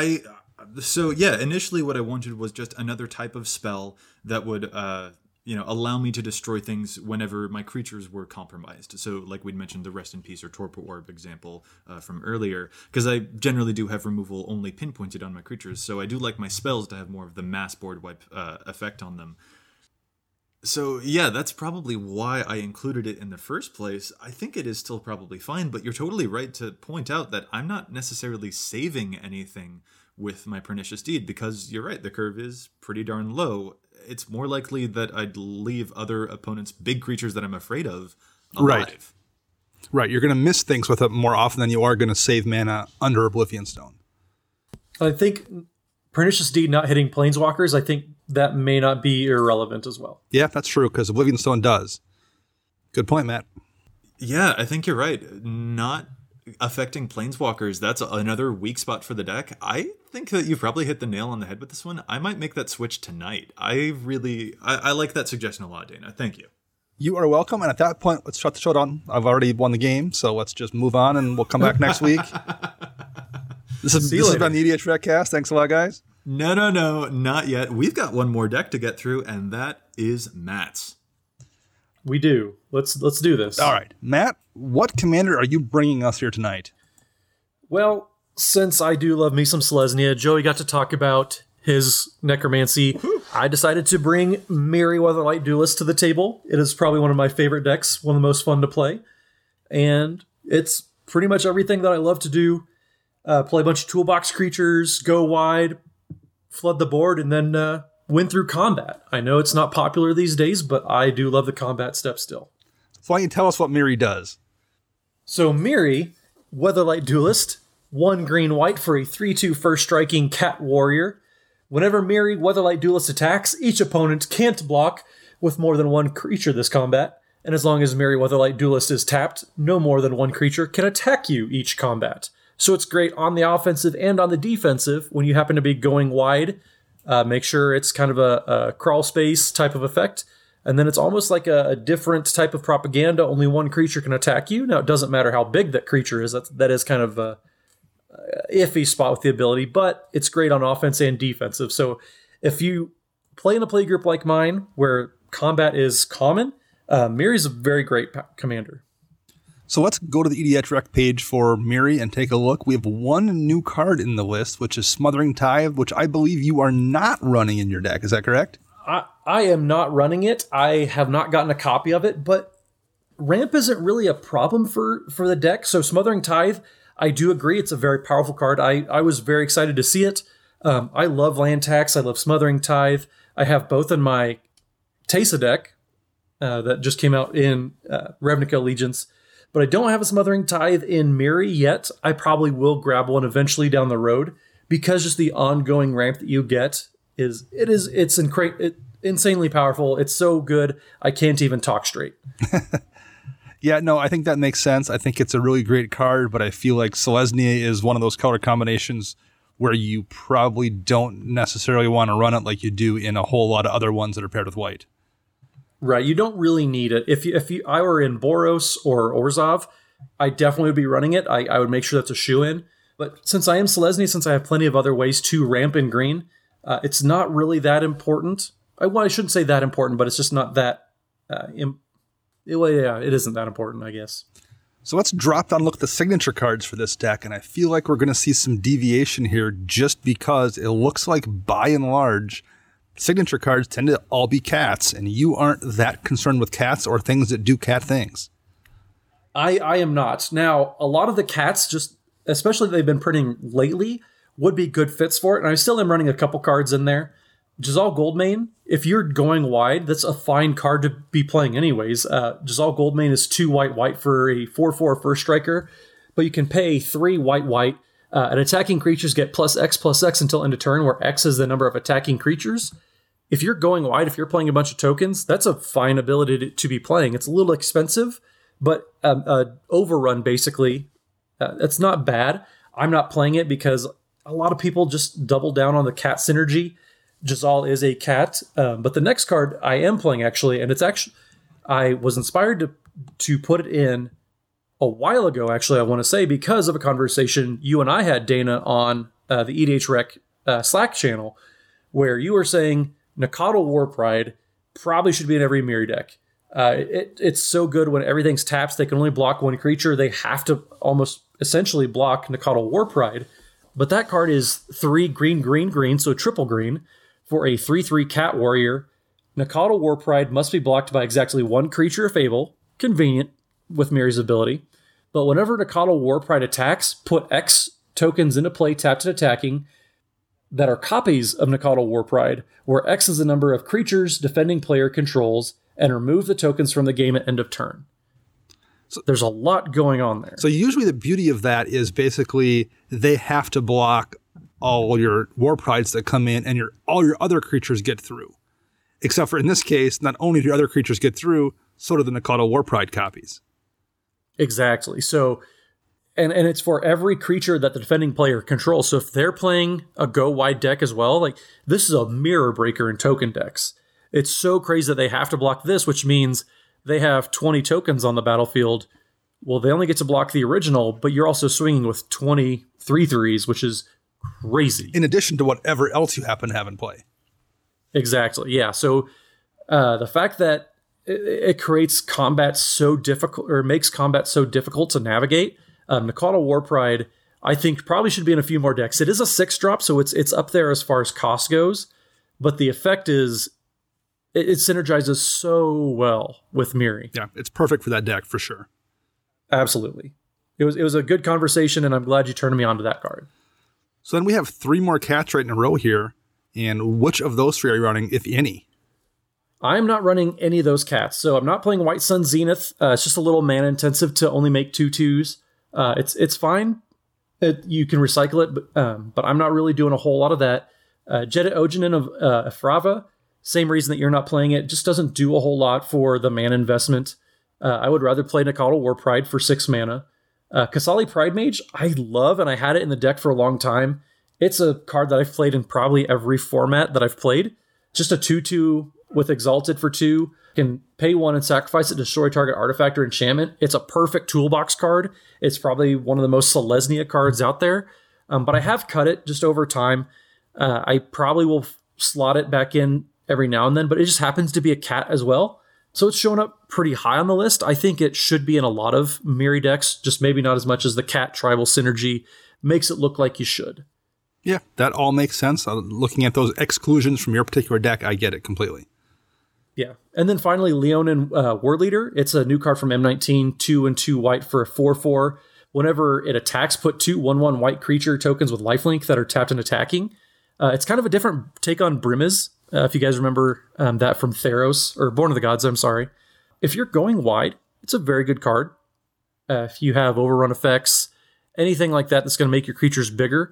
So yeah, initially what I wanted was just another type of spell that would, allow me to destroy things whenever my creatures were compromised. So like we'd mentioned the Rest in Peace or Torpor Orb example from earlier, because I generally do have removal only pinpointed on my creatures. So I do like my spells to have more of the mass board wipe effect on them. So yeah, that's probably why I included it in the first place. I think it is still probably fine, but you're totally right to point out that I'm not necessarily saving anything with my Pernicious Deed, because you're right, the curve is pretty darn low. It's more likely that I'd leave other opponents' big creatures that I'm afraid of alive. Right. You're going to miss things with it more often than you are going to save mana under Oblivion Stone. I think Pernicious Deed not hitting Planeswalkers, I think that may not be irrelevant as well. Yeah, that's true, because Oblivion Stone does. Good point, Matt. Yeah, I think you're right. Not affecting Planeswalkers, that's another weak spot for the deck. I think that you probably hit the nail on the head with this one. I might make that switch tonight. I like that suggestion a lot, Dana. Thank you. You are welcome. And at that point, let's shut the show down. I've already won the game, so let's just move on and we'll come back next week. This has been the EDH Redcast. Thanks a lot, guys. No, not yet. We've got one more deck to get through, and that is Matt's. We do. Let's do this. All right. Matt, what commander are you bringing us here tonight? Well, since I do love me some Selesnya, Joey got to talk about his necromancy. I decided to bring Mirri Weatherlight Duelist to the table. It is probably one of my favorite decks, one of the most fun to play. And it's pretty much everything that I love to do. Play a bunch of toolbox creatures, go wide, flood the board, and then win through combat. I know it's not popular these days, but I do love the combat step still. So why don't you tell us what Mirri does? So Mirri, Weatherlight Duelist, 1 green-white for a 3/2 first striking cat warrior. Whenever Mirri Weatherlight Duelist attacks, each opponent can't block with more than 1 creature this combat. And as long as Mirri Weatherlight Duelist is tapped, no more than 1 creature can attack you each combat. So it's great on the offensive and on the defensive when you happen to be going wide. Make sure it's kind of a crawl space type of effect. And then it's almost like a different type of propaganda. Only 1 creature can attack you. Now, it doesn't matter how big that creature is. That is kind of a iffy spot with the ability, but it's great on offense and defensive. So if you play in a play group like mine, where combat is common, Mirri's a very great commander. So let's go to the EDH Rec page for Mirri and take a look. We have 1 new card in the list, which is Smothering Tithe, which I believe you are not running in your deck. Is that correct? I am not running it. I have not gotten a copy of it, but ramp isn't really a problem for the deck. So Smothering Tithe, I do agree. It's a very powerful card. I was very excited to see it. I love land tax. I love Smothering Tithe. I have both in my Teysa deck that just came out in Ravnica Allegiance. But I don't have a Smothering Tithe in Mirri yet. I probably will grab one eventually down the road, because just the ongoing ramp that you get it's insanely powerful. It's so good, I can't even talk straight. Yeah, no, I think that makes sense. I think it's a really great card, but I feel like Selesnya is one of those color combinations where you probably don't necessarily want to run it like you do in a whole lot of other ones that are paired with white. Right, you don't really need it. If I were in Boros or Orzhov, I definitely would be running it. I would make sure that's a shoe-in. But since I am Selesnya, since I have plenty of other ways to ramp in green, it's not really that important. I shouldn't say that important, but it's just not that... it isn't that important, I guess. So let's drop down and look at the signature cards for this deck, and I feel like we're going to see some deviation here just because it looks like, by and large, signature cards tend to all be cats, and you aren't that concerned with cats or things that do cat things. I am not. Now, a lot of the cats, just especially they've been printing lately, would be good fits for it. And I still am running a couple cards in there. Jazal Goldmane, if you're going wide, that's a fine card to be playing anyways. Jazal Goldmane is 2 white for a 4/4 first striker, but you can pay 3 white. And attacking creatures get +X until end of turn, where X is the number of attacking creatures. If you're going wide, if you're playing a bunch of tokens, that's a fine ability to be playing. It's a little expensive, but overrun, basically, that's not bad. I'm not playing it because a lot of people just double down on the cat synergy. Jazal is a cat, but the next card I am playing, actually, and it's actually, I was inspired to put it in a while ago, actually, I want to say, because of a conversation you and I had, Dana, on the EDH Rec Slack channel, where you were saying Nacatl Warpride probably should be in every Mirri deck. It's so good when everything's taps. They can only block 1 creature. They have to almost essentially block Nacatl Warpride. But that card is 3 green, so triple green, for a 3/3 cat warrior. Nacatl Warpride must be blocked by exactly 1 creature of Fable. Convenient with Mirri's ability. But whenever Nacatl Warpride attacks, put X tokens into play tapped and attacking that are copies of Nacatl Warpride, where X is the number of creatures defending player controls, and remove the tokens from the game at end of turn. So there's a lot going on there. So usually the beauty of that is basically they have to block all your Warprides that come in, and all your other creatures get through. Except for in this case, not only do your other creatures get through, so do the Nacatl Warpride copies. Exactly. So, and it's for every creature that the defending player controls. So if they're playing a go wide deck as well, like this is a mirror breaker in token decks. It's so crazy that they have to block this, which means they have 20 tokens on the battlefield. Well, they only get to block the original, but you're also swinging with 20 3/3s, which is crazy. In addition to whatever else you happen to have in play. Exactly. Yeah. So the fact that it creates combat so difficult, or makes combat so difficult to navigate. Nacatl Warpride, I think, probably should be in a few more decks. It is a 6-drop, so it's up there as far as cost goes. But the effect is, it synergizes so well with Mirri. Yeah, it's perfect for that deck for sure. Absolutely. It was a good conversation, and I'm glad you turned me on to that card. So then we have 3 more cats right in a row here. And which of those 3 are you running, if any? I'm not running any of those cats. So I'm not playing White Sun Zenith. It's just a little mana intensive to only make 2/2s. It's fine. You can recycle it, but I'm not really doing a whole lot of that. Jedit Ojanen of Efrava, same reason that you're not playing it. Just doesn't do a whole lot for the mana investment. I would rather play Nacatl Warpride for 6 mana. Qasali Pridemage, I love, and I had it in the deck for a long time. It's a card that I've played in probably every format that I've played. Just a 2/2 with Exalted for 2. Can pay 1 and sacrifice it to destroy target artifact or enchantment. It's a perfect toolbox card. It's probably one of the most Selesnya cards out there. But I have cut it just over time. I probably will slot it back in every now and then, but it just happens to be a cat as well. So it's showing up pretty high on the list. I think it should be in a lot of Mirri decks, just maybe not as much as the cat tribal synergy makes it look like you should. Yeah, that all makes sense. Looking at those exclusions from your particular deck, I get it completely. Yeah. And then finally, Leonin War Leader. It's a new card from M19, 2 and 2 white for a 4/4. Whenever it attacks, put 2 1/1 white creature tokens with lifelink that are tapped and attacking. It's kind of a different take on Brimaz, if you guys remember that from Theros, or Born of the Gods, I'm sorry. If you're going wide, it's a very good card. If you have overrun effects, anything like that that's going to make your creatures bigger,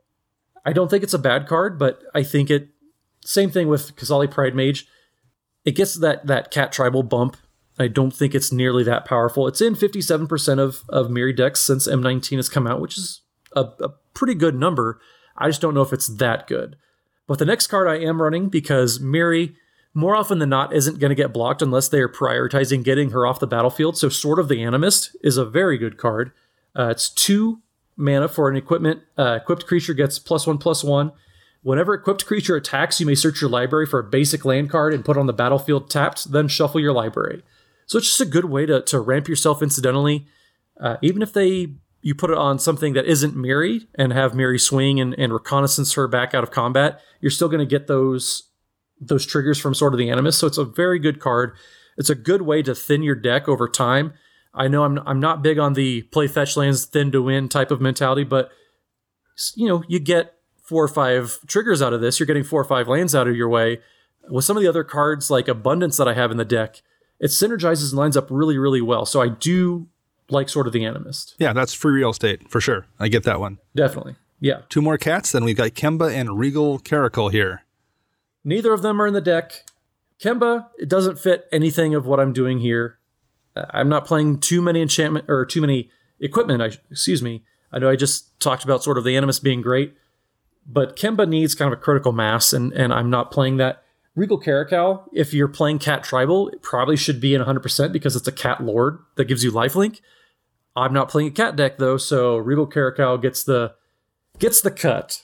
I don't think it's a bad card, but I think same thing with Qasali Pridemage. It gets that cat tribal bump. I don't think it's nearly that powerful. It's in 57% of Mirri decks since M19 has come out, which is a pretty good number. I just don't know if it's that good. But the next card I am running, because Mirri, more often than not, isn't going to get blocked unless they are prioritizing getting her off the battlefield. So Sword of the Animist is a very good card. It's 2 mana for an equipped creature gets +1/+1. Whenever equipped creature attacks, you may search your library for a basic land card and put on the battlefield tapped, then shuffle your library. So it's just a good way to ramp yourself incidentally. Even if you put it on something that isn't Mirri and have Mirri swing and reconnaissance her back out of combat, you're still going to get those triggers from Sword of the Animist. So it's a very good card. It's a good way to thin your deck over time. I know I'm not big on the play fetch lands thin to win type of mentality, but you get 4 or 5 triggers out of this. You're getting 4 or 5 lands out of your way. With some of the other cards like Abundance that I have in the deck, it synergizes and lines up really, really well. So I do like Sword of the Animist. Yeah, that's free real estate for sure. I get that one. Definitely. Yeah. 2 more cats, then we've got Kemba and Regal Caracal here. Neither of them are in the deck. Kemba, it doesn't fit anything of what I'm doing here. I'm not playing too many enchantment or too many equipment. Excuse me. I know I just talked about Sword of the Animist being great, but Kemba needs kind of a critical mass, and I'm not playing that. Regal Caracal, if you're playing Cat Tribal, it probably should be in 100% because it's a Cat Lord that gives you lifelink. I'm not playing a Cat deck though, so Regal Caracal gets the cut.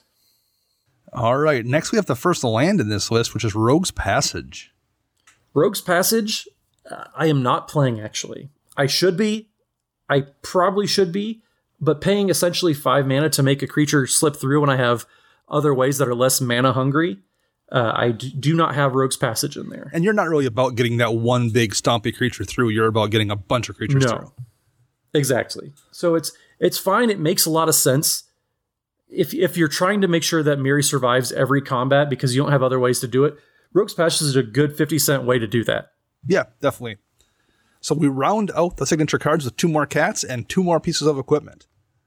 All right, next we have the first land in this list, which is Rogue's Passage. Rogue's Passage, I am not playing actually. I should be. I probably should be, but paying essentially 5 mana to make a creature slip through when I have other ways that are less mana hungry. I do not have Rogue's Passage in there. And you're not really about getting that one big stompy creature through. You're about getting a bunch of creatures through. Exactly. So it's fine. It makes a lot of sense. If you're trying to make sure that Mirri survives every combat because you don't have other ways to do it, Rogue's Passage is a good 50-cent way to do that. Yeah, definitely. So we round out the signature cards with 2 more cats and 2 more pieces of equipment.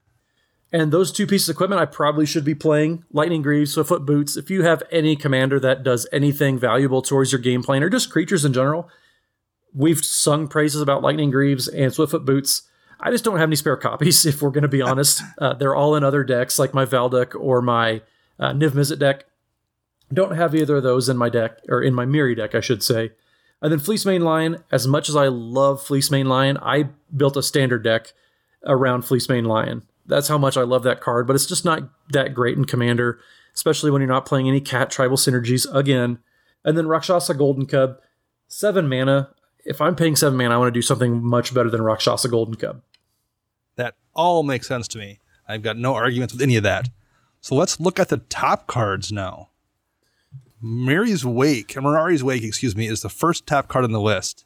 And those 2 pieces of equipment, I probably should be playing Lightning Greaves, Swiftfoot Boots. If you have any commander that does anything valuable towards your game plan, or just creatures in general, we've sung praises about Lightning Greaves and Swiftfoot Boots. I just don't have any spare copies, if we're going to be honest. They're all in other decks, like my Valduk or my Niv Mizzet deck. Don't have either of those in my deck, or in my Mirri deck, I should say. And then Fleecemane Lion, as much as I love Fleecemane Lion, I built a standard deck around Fleecemane Lion. That's how much I love that card, but it's just not that great in Commander, especially when you're not playing any Cat Tribal synergies again. And then Rakshasa Golden Cub, 7 mana. If I'm paying 7 mana, I want to do something much better than Rakshasa Golden Cub. That all makes sense to me. I've got no arguments with any of that. So let's look at the top cards now. Mirari's Wake, is the first top card on the list.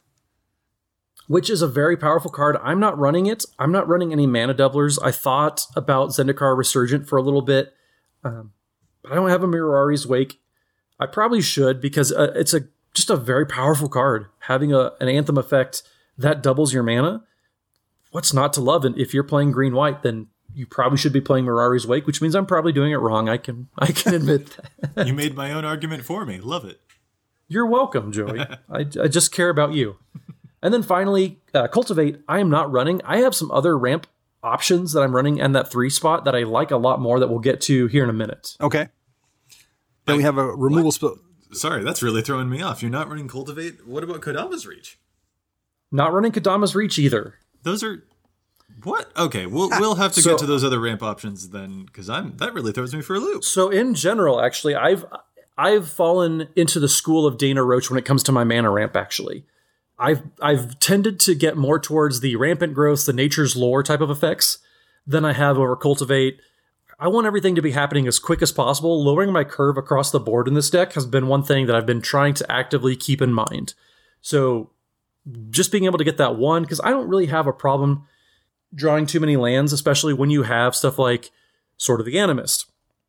Which is a very powerful card. I'm not running it. I'm not running any mana doublers. I thought about Zendikar Resurgent for a little bit, but I don't have a Mirari's Wake. I probably should because it's just a very powerful card. Having an Anthem effect that doubles your mana, what's not to love? And if you're playing green-white, then you probably should be playing Mirari's Wake, which means I'm probably doing it wrong. I can admit that. You made my own argument for me. Love it. You're welcome, Joey. I just care about you. And then finally, Cultivate, I am not running. I have some other ramp options that I'm running in that 3 spot that I like a lot more that we'll get to here in a minute. Okay. Then we have a removal spell. Sorry, that's really throwing me off. You're not running Cultivate? What about Kodama's Reach? Not running Kodama's Reach either. Those are... What? Okay, we'll have to get to those other ramp options then, because that really throws me for a loop. So in general, actually, I've fallen into the school of Dana Roach when it comes to my mana ramp, actually. I've tended to get more towards the rampant growth, the nature's lore type of effects than I have over Cultivate. I want everything to be happening as quick as possible. Lowering my curve across the board in this deck has been one thing that I've been trying to actively keep in mind. So just being able to get that one, because I don't really have a problem drawing too many lands, especially when you have stuff like Sword of the Animist.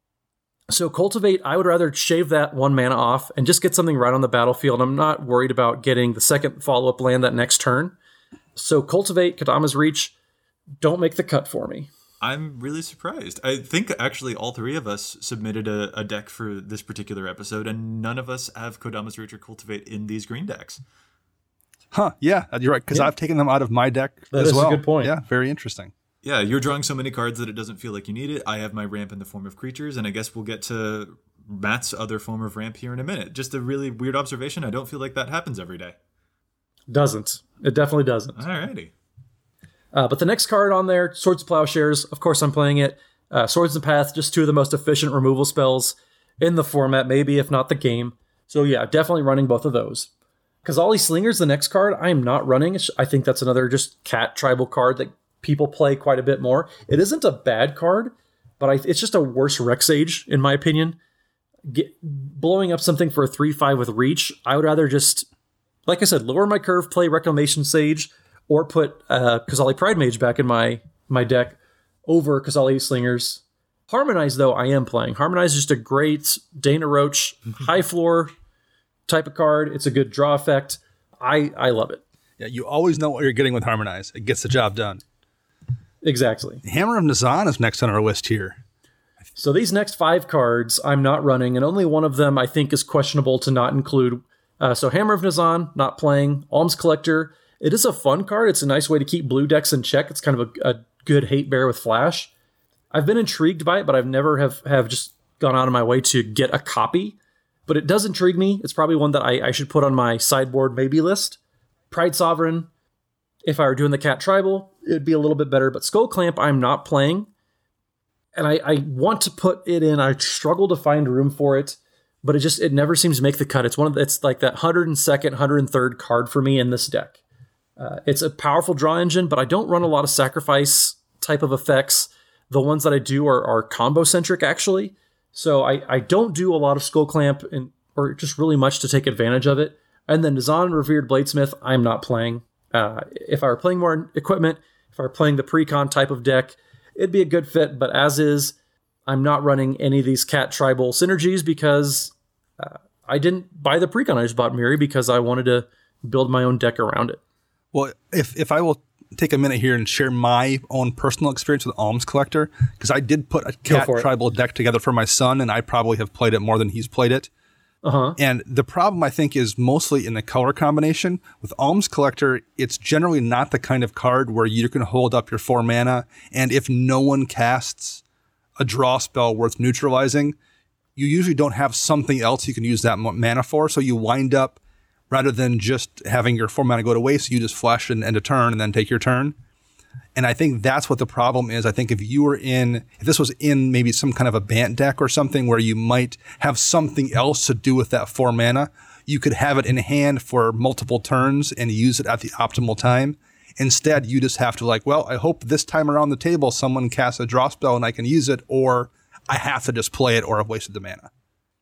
So Cultivate, I would rather shave that 1 mana off and just get something right on the battlefield. I'm not worried about getting the second follow-up land that next turn. So Cultivate, Kodama's Reach, don't make the cut for me. I'm really surprised. I think actually all 3 of us submitted a deck for this particular episode, and none of us have Kodama's Reach or Cultivate in these green decks. Huh, yeah, you're right, because I've taken them out of my deck as well. That is a good point. Yeah, very interesting. Yeah, you're drawing so many cards that it doesn't feel like you need it. I have my ramp in the form of creatures, and I guess we'll get to Matt's other form of ramp here in a minute. Just a really weird observation. I don't feel like that happens every day. Doesn't. It definitely doesn't. Alrighty. But the next card on there, Swords of Plowshares, of course I'm playing it. Swords of Path, just 2 of the most efficient removal spells in the format, maybe if not the game. So yeah, definitely running both of those. Kazali Slinger's the next card I am not running. I think that's another just cat tribal card that people play quite a bit more. It isn't a bad card, but it's just a worse Rexage, in my opinion. Blowing up something for a 3/5 with Reach, I would rather just, like I said, lower my curve, play Reclamation Sage, or put Kazali Pride Mage back in my deck over Kazali Slingers. Harmonize, though, I am playing. Harmonize is just a great Dana Roach high floor type of card. It's a good draw effect. I love it. Yeah, you always know what you're getting with Harmonize. It gets the job done. Exactly. Hammer of Nazan is next on our list here. So these next 5 cards I'm not running, and only one of them I think is questionable to not include. So Hammer of Nazan, not playing. Alms Collector. It is a fun card. It's a nice way to keep blue decks in check. It's kind of a good hate bear with flash. I've been intrigued by it, but I've never have just gone out of my way to get a copy. But it does intrigue me. It's probably one that I should put on my sideboard maybe list. Pride Sovereign. If I were doing the Cat Tribal, it'd be a little bit better. But Skull Clamp, I'm not playing. And I want to put it in. I struggle to find room for it, but it never seems to make the cut. It's like that 102nd, 103rd card for me in this deck. It's a powerful draw engine, but I don't run a lot of sacrifice type of effects. The ones that I do are combo centric, actually. So I don't do a lot of Skull Clamp or just really much to take advantage of it. And then Nazan Revered Bladesmith, I'm not playing. If I were playing more equipment, if I were playing the Precon type of deck, it'd be a good fit. But as is, I'm not running any of these Cat Tribal synergies because I didn't buy the Precon. I just bought Miri because I wanted to build my own deck around it. Well, if I will take a minute here and share my own personal experience with Alms Collector, because I did put a Cat Tribal deck together for my son, and I probably have played it more than he's played it. Uh-huh. And the problem, I think, is mostly in the color combination. With Alms Collector, it's generally not the kind of card where you can hold up your 4 mana, and if no one casts a draw spell worth neutralizing, you usually don't have something else you can use that mana for, so you wind up, rather than just having your 4 mana go to waste, you just flash and end a turn and then take your turn. And I think that's what the problem is. I think if this was in maybe some kind of a Bant deck or something where you might have something else to do with that 4 mana, you could have it in hand for multiple turns and use it at the optimal time. Instead, you just have to I hope this time around the table someone casts a draw spell and I can use it, or I have to just play it or I've wasted the mana.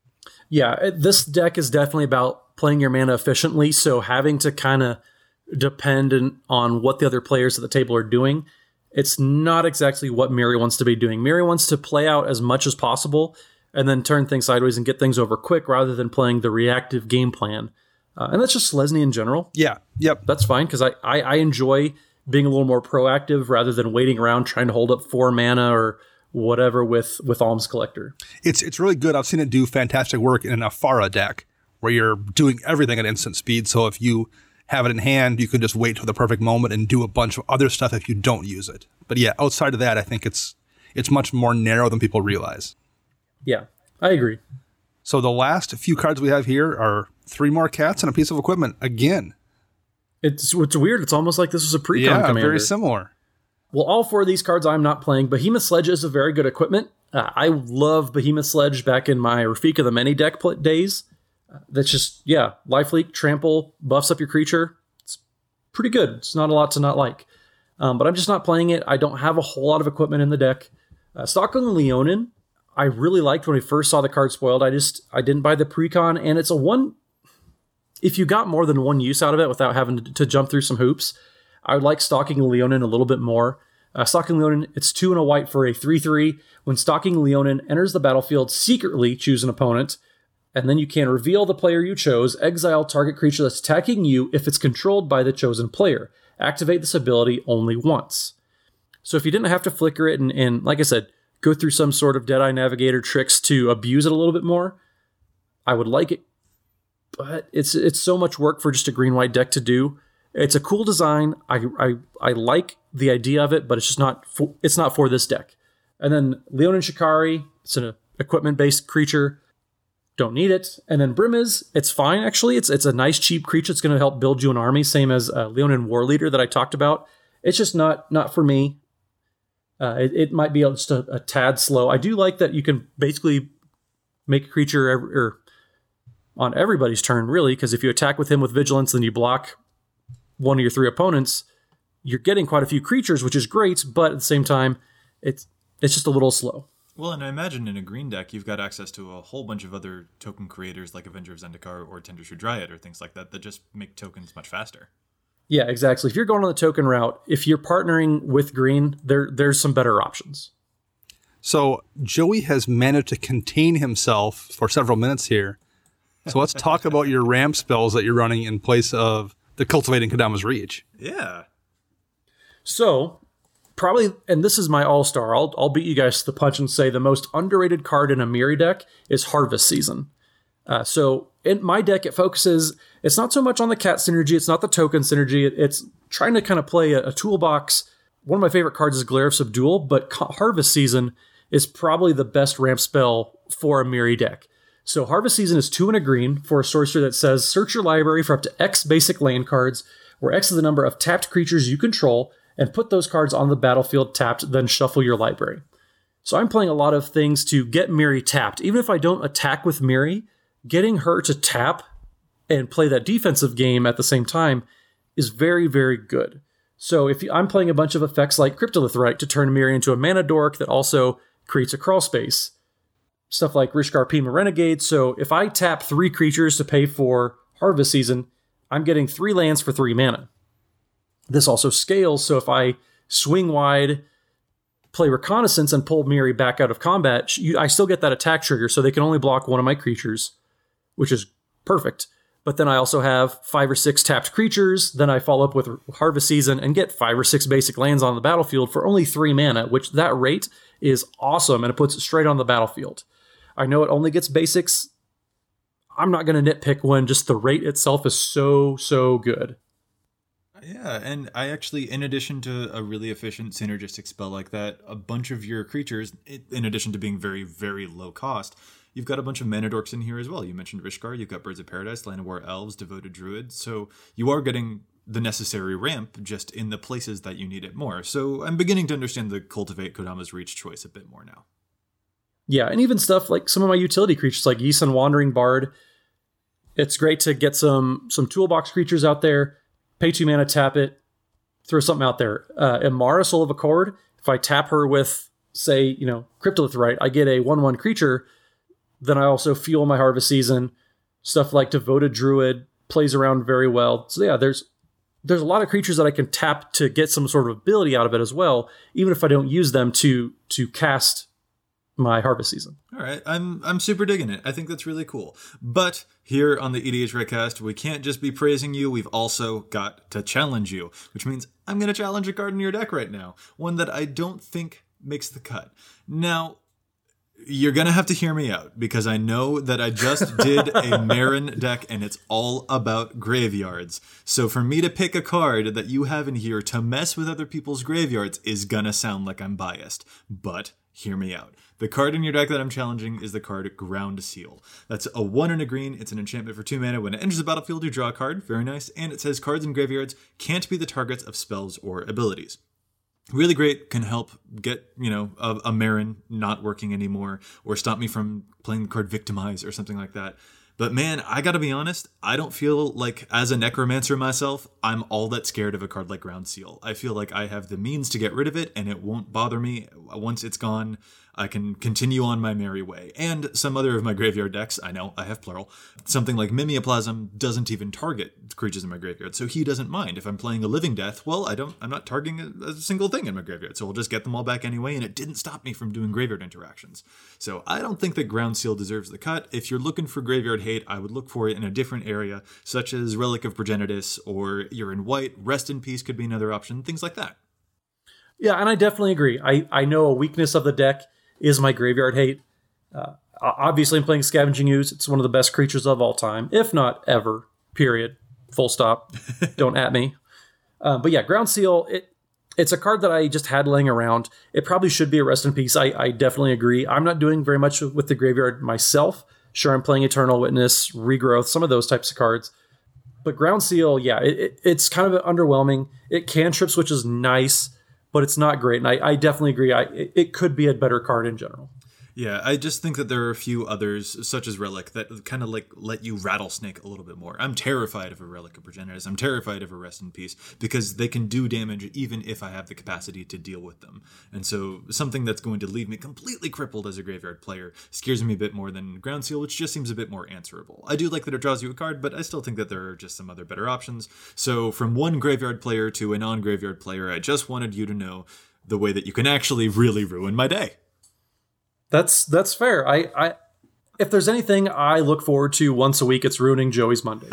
Yeah, this deck is definitely about playing your mana efficiently, so having to kind of dependent on what the other players at the table are doing. It's not exactly what Miri wants to be doing. Miri wants to play out as much as possible and then turn things sideways and get things over quick rather than playing the reactive game plan. And that's just Selesny in general. Yeah. Yep. That's fine because I enjoy being a little more proactive rather than waiting around trying to hold up 4 mana or whatever with Alms Collector. It's really good. I've seen it do fantastic work in an Afara deck where you're doing everything at instant speed. So if you have it in hand, you can just wait till the perfect moment and do a bunch of other stuff if you don't use it. But yeah, outside of that, I think it's much more narrow than people realize. Yeah, I agree. So the last few cards we have here are 3 more cats and a piece of equipment again. It's weird. It's almost like this was a Precon commander. Very similar. Well, all 4 of these cards I'm not playing. Behemoth Sledge is a very good equipment. I love Behemoth Sledge back in my Rafika the Many deck days. That's just, Life Leak, Trample, buffs up your creature. It's pretty good. It's not a lot to not like. But I'm just not playing it. I don't have a whole lot of equipment in the deck. Stockholm Leonin, I really liked when we first saw the card spoiled. I didn't buy the Precon, and it's a one... If you got more than one use out of it without having to jump through some hoops, I would like Stalking Leonin a little bit more. Stalking Leonin, it's 2 and a white for a 3/3. When Stalking Leonin enters the battlefield, secretly choose an opponent, and then you can reveal the player you chose, exile target creature that's attacking you if it's controlled by the chosen player. Activate this ability only once. So if you didn't have to flicker it and like I said, go through some sort of Deadeye Navigator tricks to abuse it a little bit more, I would like it. But it's so much work for just a green-white deck to do. It's a cool design. I like the idea of it, but it's just not for this deck. And then Leonin Shikari, it's an equipment-based creature. Don't need it. And then Brimez, it's fine, actually. It's a nice, cheap creature. It's going to help build you an army, same as Leonin War Leader that I talked about. It's just not for me. It might be just a tad slow. I do like that you can basically make a creature on everybody's turn, really, because if you attack with him with Vigilance, then you block one of your 3 opponents, you're getting quite a few creatures, which is great, but at the same time, it's just a little slow. Well, and I imagine in a green deck, you've got access to a whole bunch of other token creators like Avenger of Zendikar or Tendershoe Dryad or things like that just make tokens much faster. Yeah, exactly. If you're going on the token route, if you're partnering with green, there's some better options. So Joey has managed to contain himself for several minutes here. So let's talk about your ramp spells that you're running in place of the Cultivating Kodama's Reach. Yeah. So, probably, and this is my all-star, I'll beat you guys to the punch and say the most underrated card in a Miri deck is Harvest Season. So, in my deck, it focuses, it's not so much on the cat synergy, it's not the token synergy, it's trying to kind of play a toolbox. One of my favorite cards is Glare of Subdual, but Harvest Season is probably the best ramp spell for a Miri deck. So Harvest Season is 2 and a green for a sorcerer that says, search your library for up to X basic land cards, where X is the number of tapped creatures you control, and put those cards on the battlefield tapped, then shuffle your library. So I'm playing a lot of things to get Miri tapped. Even if I don't attack with Miri, getting her to tap and play that defensive game at the same time is very, very good. So if I'm playing a bunch of effects like Cryptolith Rite to turn Miri into a mana dork that also creates a crawl space, stuff like Rishkar Pima Renegade. So if I tap 3 creatures to pay for Harvest Season, I'm getting 3 lands for 3 mana. This also scales, so if I swing wide, play Reconnaissance, and pull Miri back out of combat, I still get that attack trigger, so they can only block one of my creatures, which is perfect. But then I also have 5 or 6 tapped creatures, then I follow up with Harvest Season and get 5 or 6 basic lands on the battlefield for only 3 mana, which that rate is awesome, and it puts it straight on the battlefield. I know it only gets basics. I'm not going to nitpick when just the rate itself is so, so good. Yeah, and I actually, in addition to a really efficient synergistic spell like that, a bunch of your creatures, in addition to being very, very low cost, you've got a bunch of mana dorks in here as well. You mentioned Rishkar, you've got Birds of Paradise, Llanowar Elves, Devoted Druid, so you are getting the necessary ramp just in the places that you need it more. So I'm beginning to understand the Cultivate Kodama's Reach choice a bit more now. Yeah, and even stuff like some of my utility creatures like Yisan Wandering Bard. It's great to get some toolbox creatures out there, pay 2 mana, tap it, throw something out there. Imara, Soul of Accord, if I tap her with, say, Cryptolith Rite, I get a 1/1 creature, then I also fuel my Harvest Season. Stuff like Devoted Druid plays around very well. So yeah, there's a lot of creatures that I can tap to get some sort of ability out of it as well, even if I don't use them to cast my Harvest Season. All right, I'm super digging it. I think that's really cool. But here on the EDH Redcast, we can't just be praising you. We've also got to challenge you, which means I'm going to challenge a card in your deck right now, one that I don't think makes the cut. Now, you're going to have to hear me out because I know that I just did a Marin deck and it's all about graveyards. So for me to pick a card that you have in here to mess with other people's graveyards is going to sound like I'm biased. But hear me out. The card in your deck that I'm challenging is the card Ground Seal. That's a 1 and a green. It's an enchantment for 2 mana. When it enters the battlefield, you draw a card. Very nice. And it says cards in graveyards can't be the targets of spells or abilities. Really great, can help get, a Marin not working anymore or stop me from playing the card Victimize or something like that. But man, I gotta be honest, I don't feel like, as a necromancer myself, I'm all that scared of a card like Ground Seal. I feel like I have the means to get rid of it and it won't bother me. Once it's gone, I can continue on my merry way. And some other of my graveyard decks, I know, I have plural, something like Mimeoplasm doesn't even target creatures in my graveyard, so he doesn't mind. If I'm playing a Living Death, well, I'm not targeting a single thing in my graveyard, so we'll just get them all back anyway, and it didn't stop me from doing graveyard interactions. So I don't think that Ground Seal deserves the cut. If you're looking for graveyard hate, I would look for it in a different area, such as Relic of Progenitus, or you're in white, Rest in Peace could be another option, things like that. Yeah, and I definitely agree. I know a weakness of the deck is my graveyard hate. Obviously, I'm playing Scavenging Ooze. It's one of the best creatures of all time, if not ever, period. Full stop. Don't at me. But yeah, Ground Seal, it's a card that I just had laying around. It probably should be a Rest in Peace. I definitely agree. I'm not doing very much with the graveyard myself. Sure, I'm playing Eternal Witness, Regrowth, some of those types of cards. But Ground Seal, yeah, it's kind of underwhelming. It cantrips, which is nice, but it's not great. And I definitely agree. It could be a better card in general. Yeah, I just think that there are a few others, such as Relic, that kind of like let you rattlesnake a little bit more. I'm terrified of a Relic of Progenitus. I'm terrified of a Rest in Peace because they can do damage even if I have the capacity to deal with them. And so something that's going to leave me completely crippled as a graveyard player scares me a bit more than Ground Seal, which just seems a bit more answerable. I do like that it draws you a card, but I still think that there are just some other better options. So from one graveyard player to a non-graveyard player, I just wanted you to know the way that you can actually really ruin my day. That's fair. I if there's anything I look forward to once a week, it's ruining Joey's Mondays.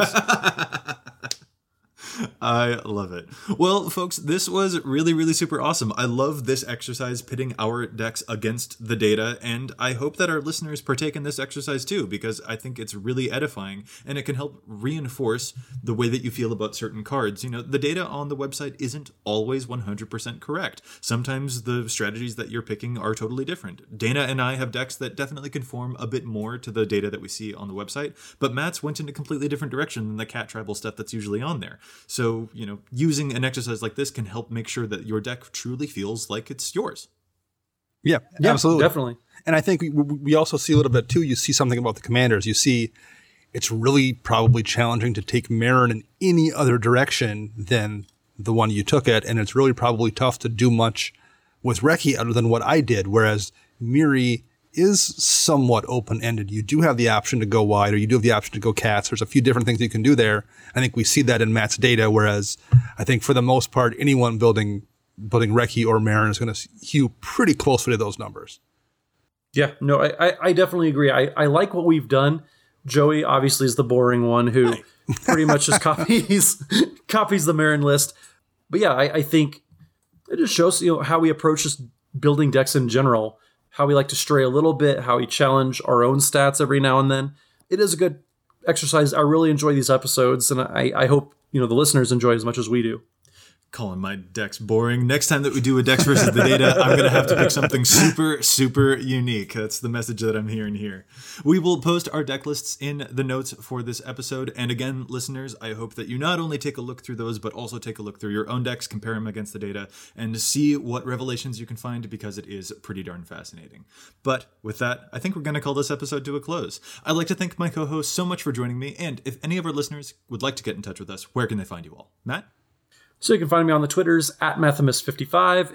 I love it. Well, folks, this was really, really super awesome. I love this exercise pitting our decks against the data, and I hope that our listeners partake in this exercise too, because I think it's really edifying, and it can help reinforce the way that you feel about certain cards. You know, the data on the website isn't always 100% correct. Sometimes the strategies that you're picking are totally different. Dana and I have decks that definitely conform a bit more to the data that we see on the website, but Matt's went in a completely different direction than the cat tribal stuff that's usually on there. So, you know, using an exercise like this can help make sure that your deck truly feels like it's yours. Yeah, absolutely. Definitely. And I think we also see a little bit too, you see something about the commanders. You see it's really probably challenging to take Meren in any other direction than the one you took it. And it's really probably tough to do much with Reki other than what I did. Whereas Miri is somewhat open-ended. You do have the option to go wide, or you do have the option to go cats. There's a few different things you can do there. I think we see that in Matt's data, whereas I think for the most part, anyone building Reki or Meren is going to hew pretty closely to those numbers. Yeah, no, I definitely agree. I like what we've done. Joey obviously is the boring one who pretty much just copies the Meren list. But yeah, I think it just shows, you know, how we approach just building decks in general, how we like to stray a little bit, how we challenge our own stats every now and then. It is a good exercise. I really enjoy these episodes, and I hope, you know, the listeners enjoy it as much as we do. Calling my decks boring. Next time that we do a decks versus the data, I'm going to have to pick something super, super unique. That's the message that I'm hearing here. We will post our deck lists in the notes for this episode. And again, listeners, I hope that you not only take a look through those, but also take a look through your own decks, compare them against the data, and see what revelations you can find, because it is pretty darn fascinating. But with that, I think we're going to call this episode to a close. I'd like to thank my co-hosts so much for joining me. And if any of our listeners would like to get in touch with us, where can they find you all? Matt? So you can find me on the Twitters at Mathimus55,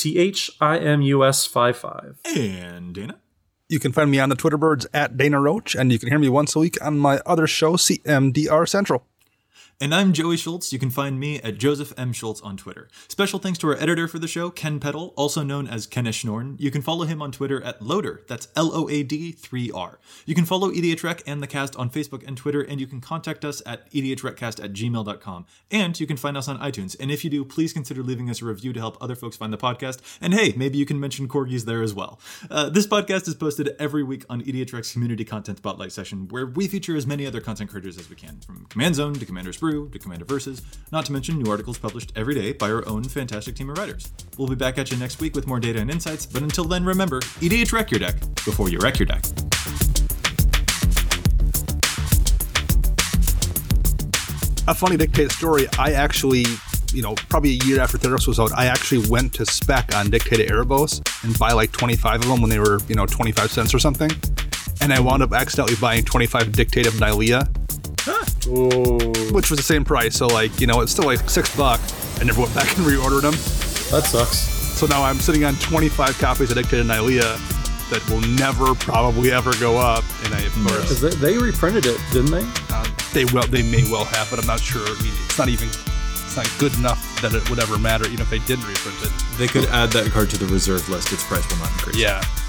MATHIMUS55. And Dana? You can find me on the Twitter birds at Dana Roach, and you can hear me once a week on my other show, CMDR Central. And I'm Joey Schultz. You can find me at Joseph M. Schultz on Twitter. Special thanks to our editor for the show, Ken Peddle, also known as Kenish Norn. You can follow him on Twitter at Loader. That's LOAD3R. You can follow EDHREC and the cast on Facebook and Twitter, and you can contact us at edhrecast@gmail.com. And you can find us on iTunes. And if you do, please consider leaving us a review to help other folks find the podcast. And hey, maybe you can mention corgis there as well. This podcast is posted every week on EDHREC's Community Content Spotlight session, where we feature as many other content creators as we can, from Command Zone to Commander's Brew to Commander Versus, not to mention new articles published every day by our own fantastic team of writers. We'll be back at you next week with more data and insights, but until then, remember, EDHREC your deck before you wreck your deck. A funny Dictate story, I actually, probably a year after Theros was out, I actually went to spec on Dictated Erebos and buy like 25 of them when they were, 25 cents or something. And I wound up accidentally buying 25 Dictate of Nylea. Which was the same price, so it's still like $6. I never went back and reordered them. That sucks. So now I'm sitting on 25 copies of Dictated Nylea that will never probably ever go up. And I, of course, because they reprinted it, didn't they? They may well have, but I'm not sure. I mean, it's not good enough that it would ever matter, even if they didn't reprint it. They could add that card to the reserve list. Its price will not increase. Yeah.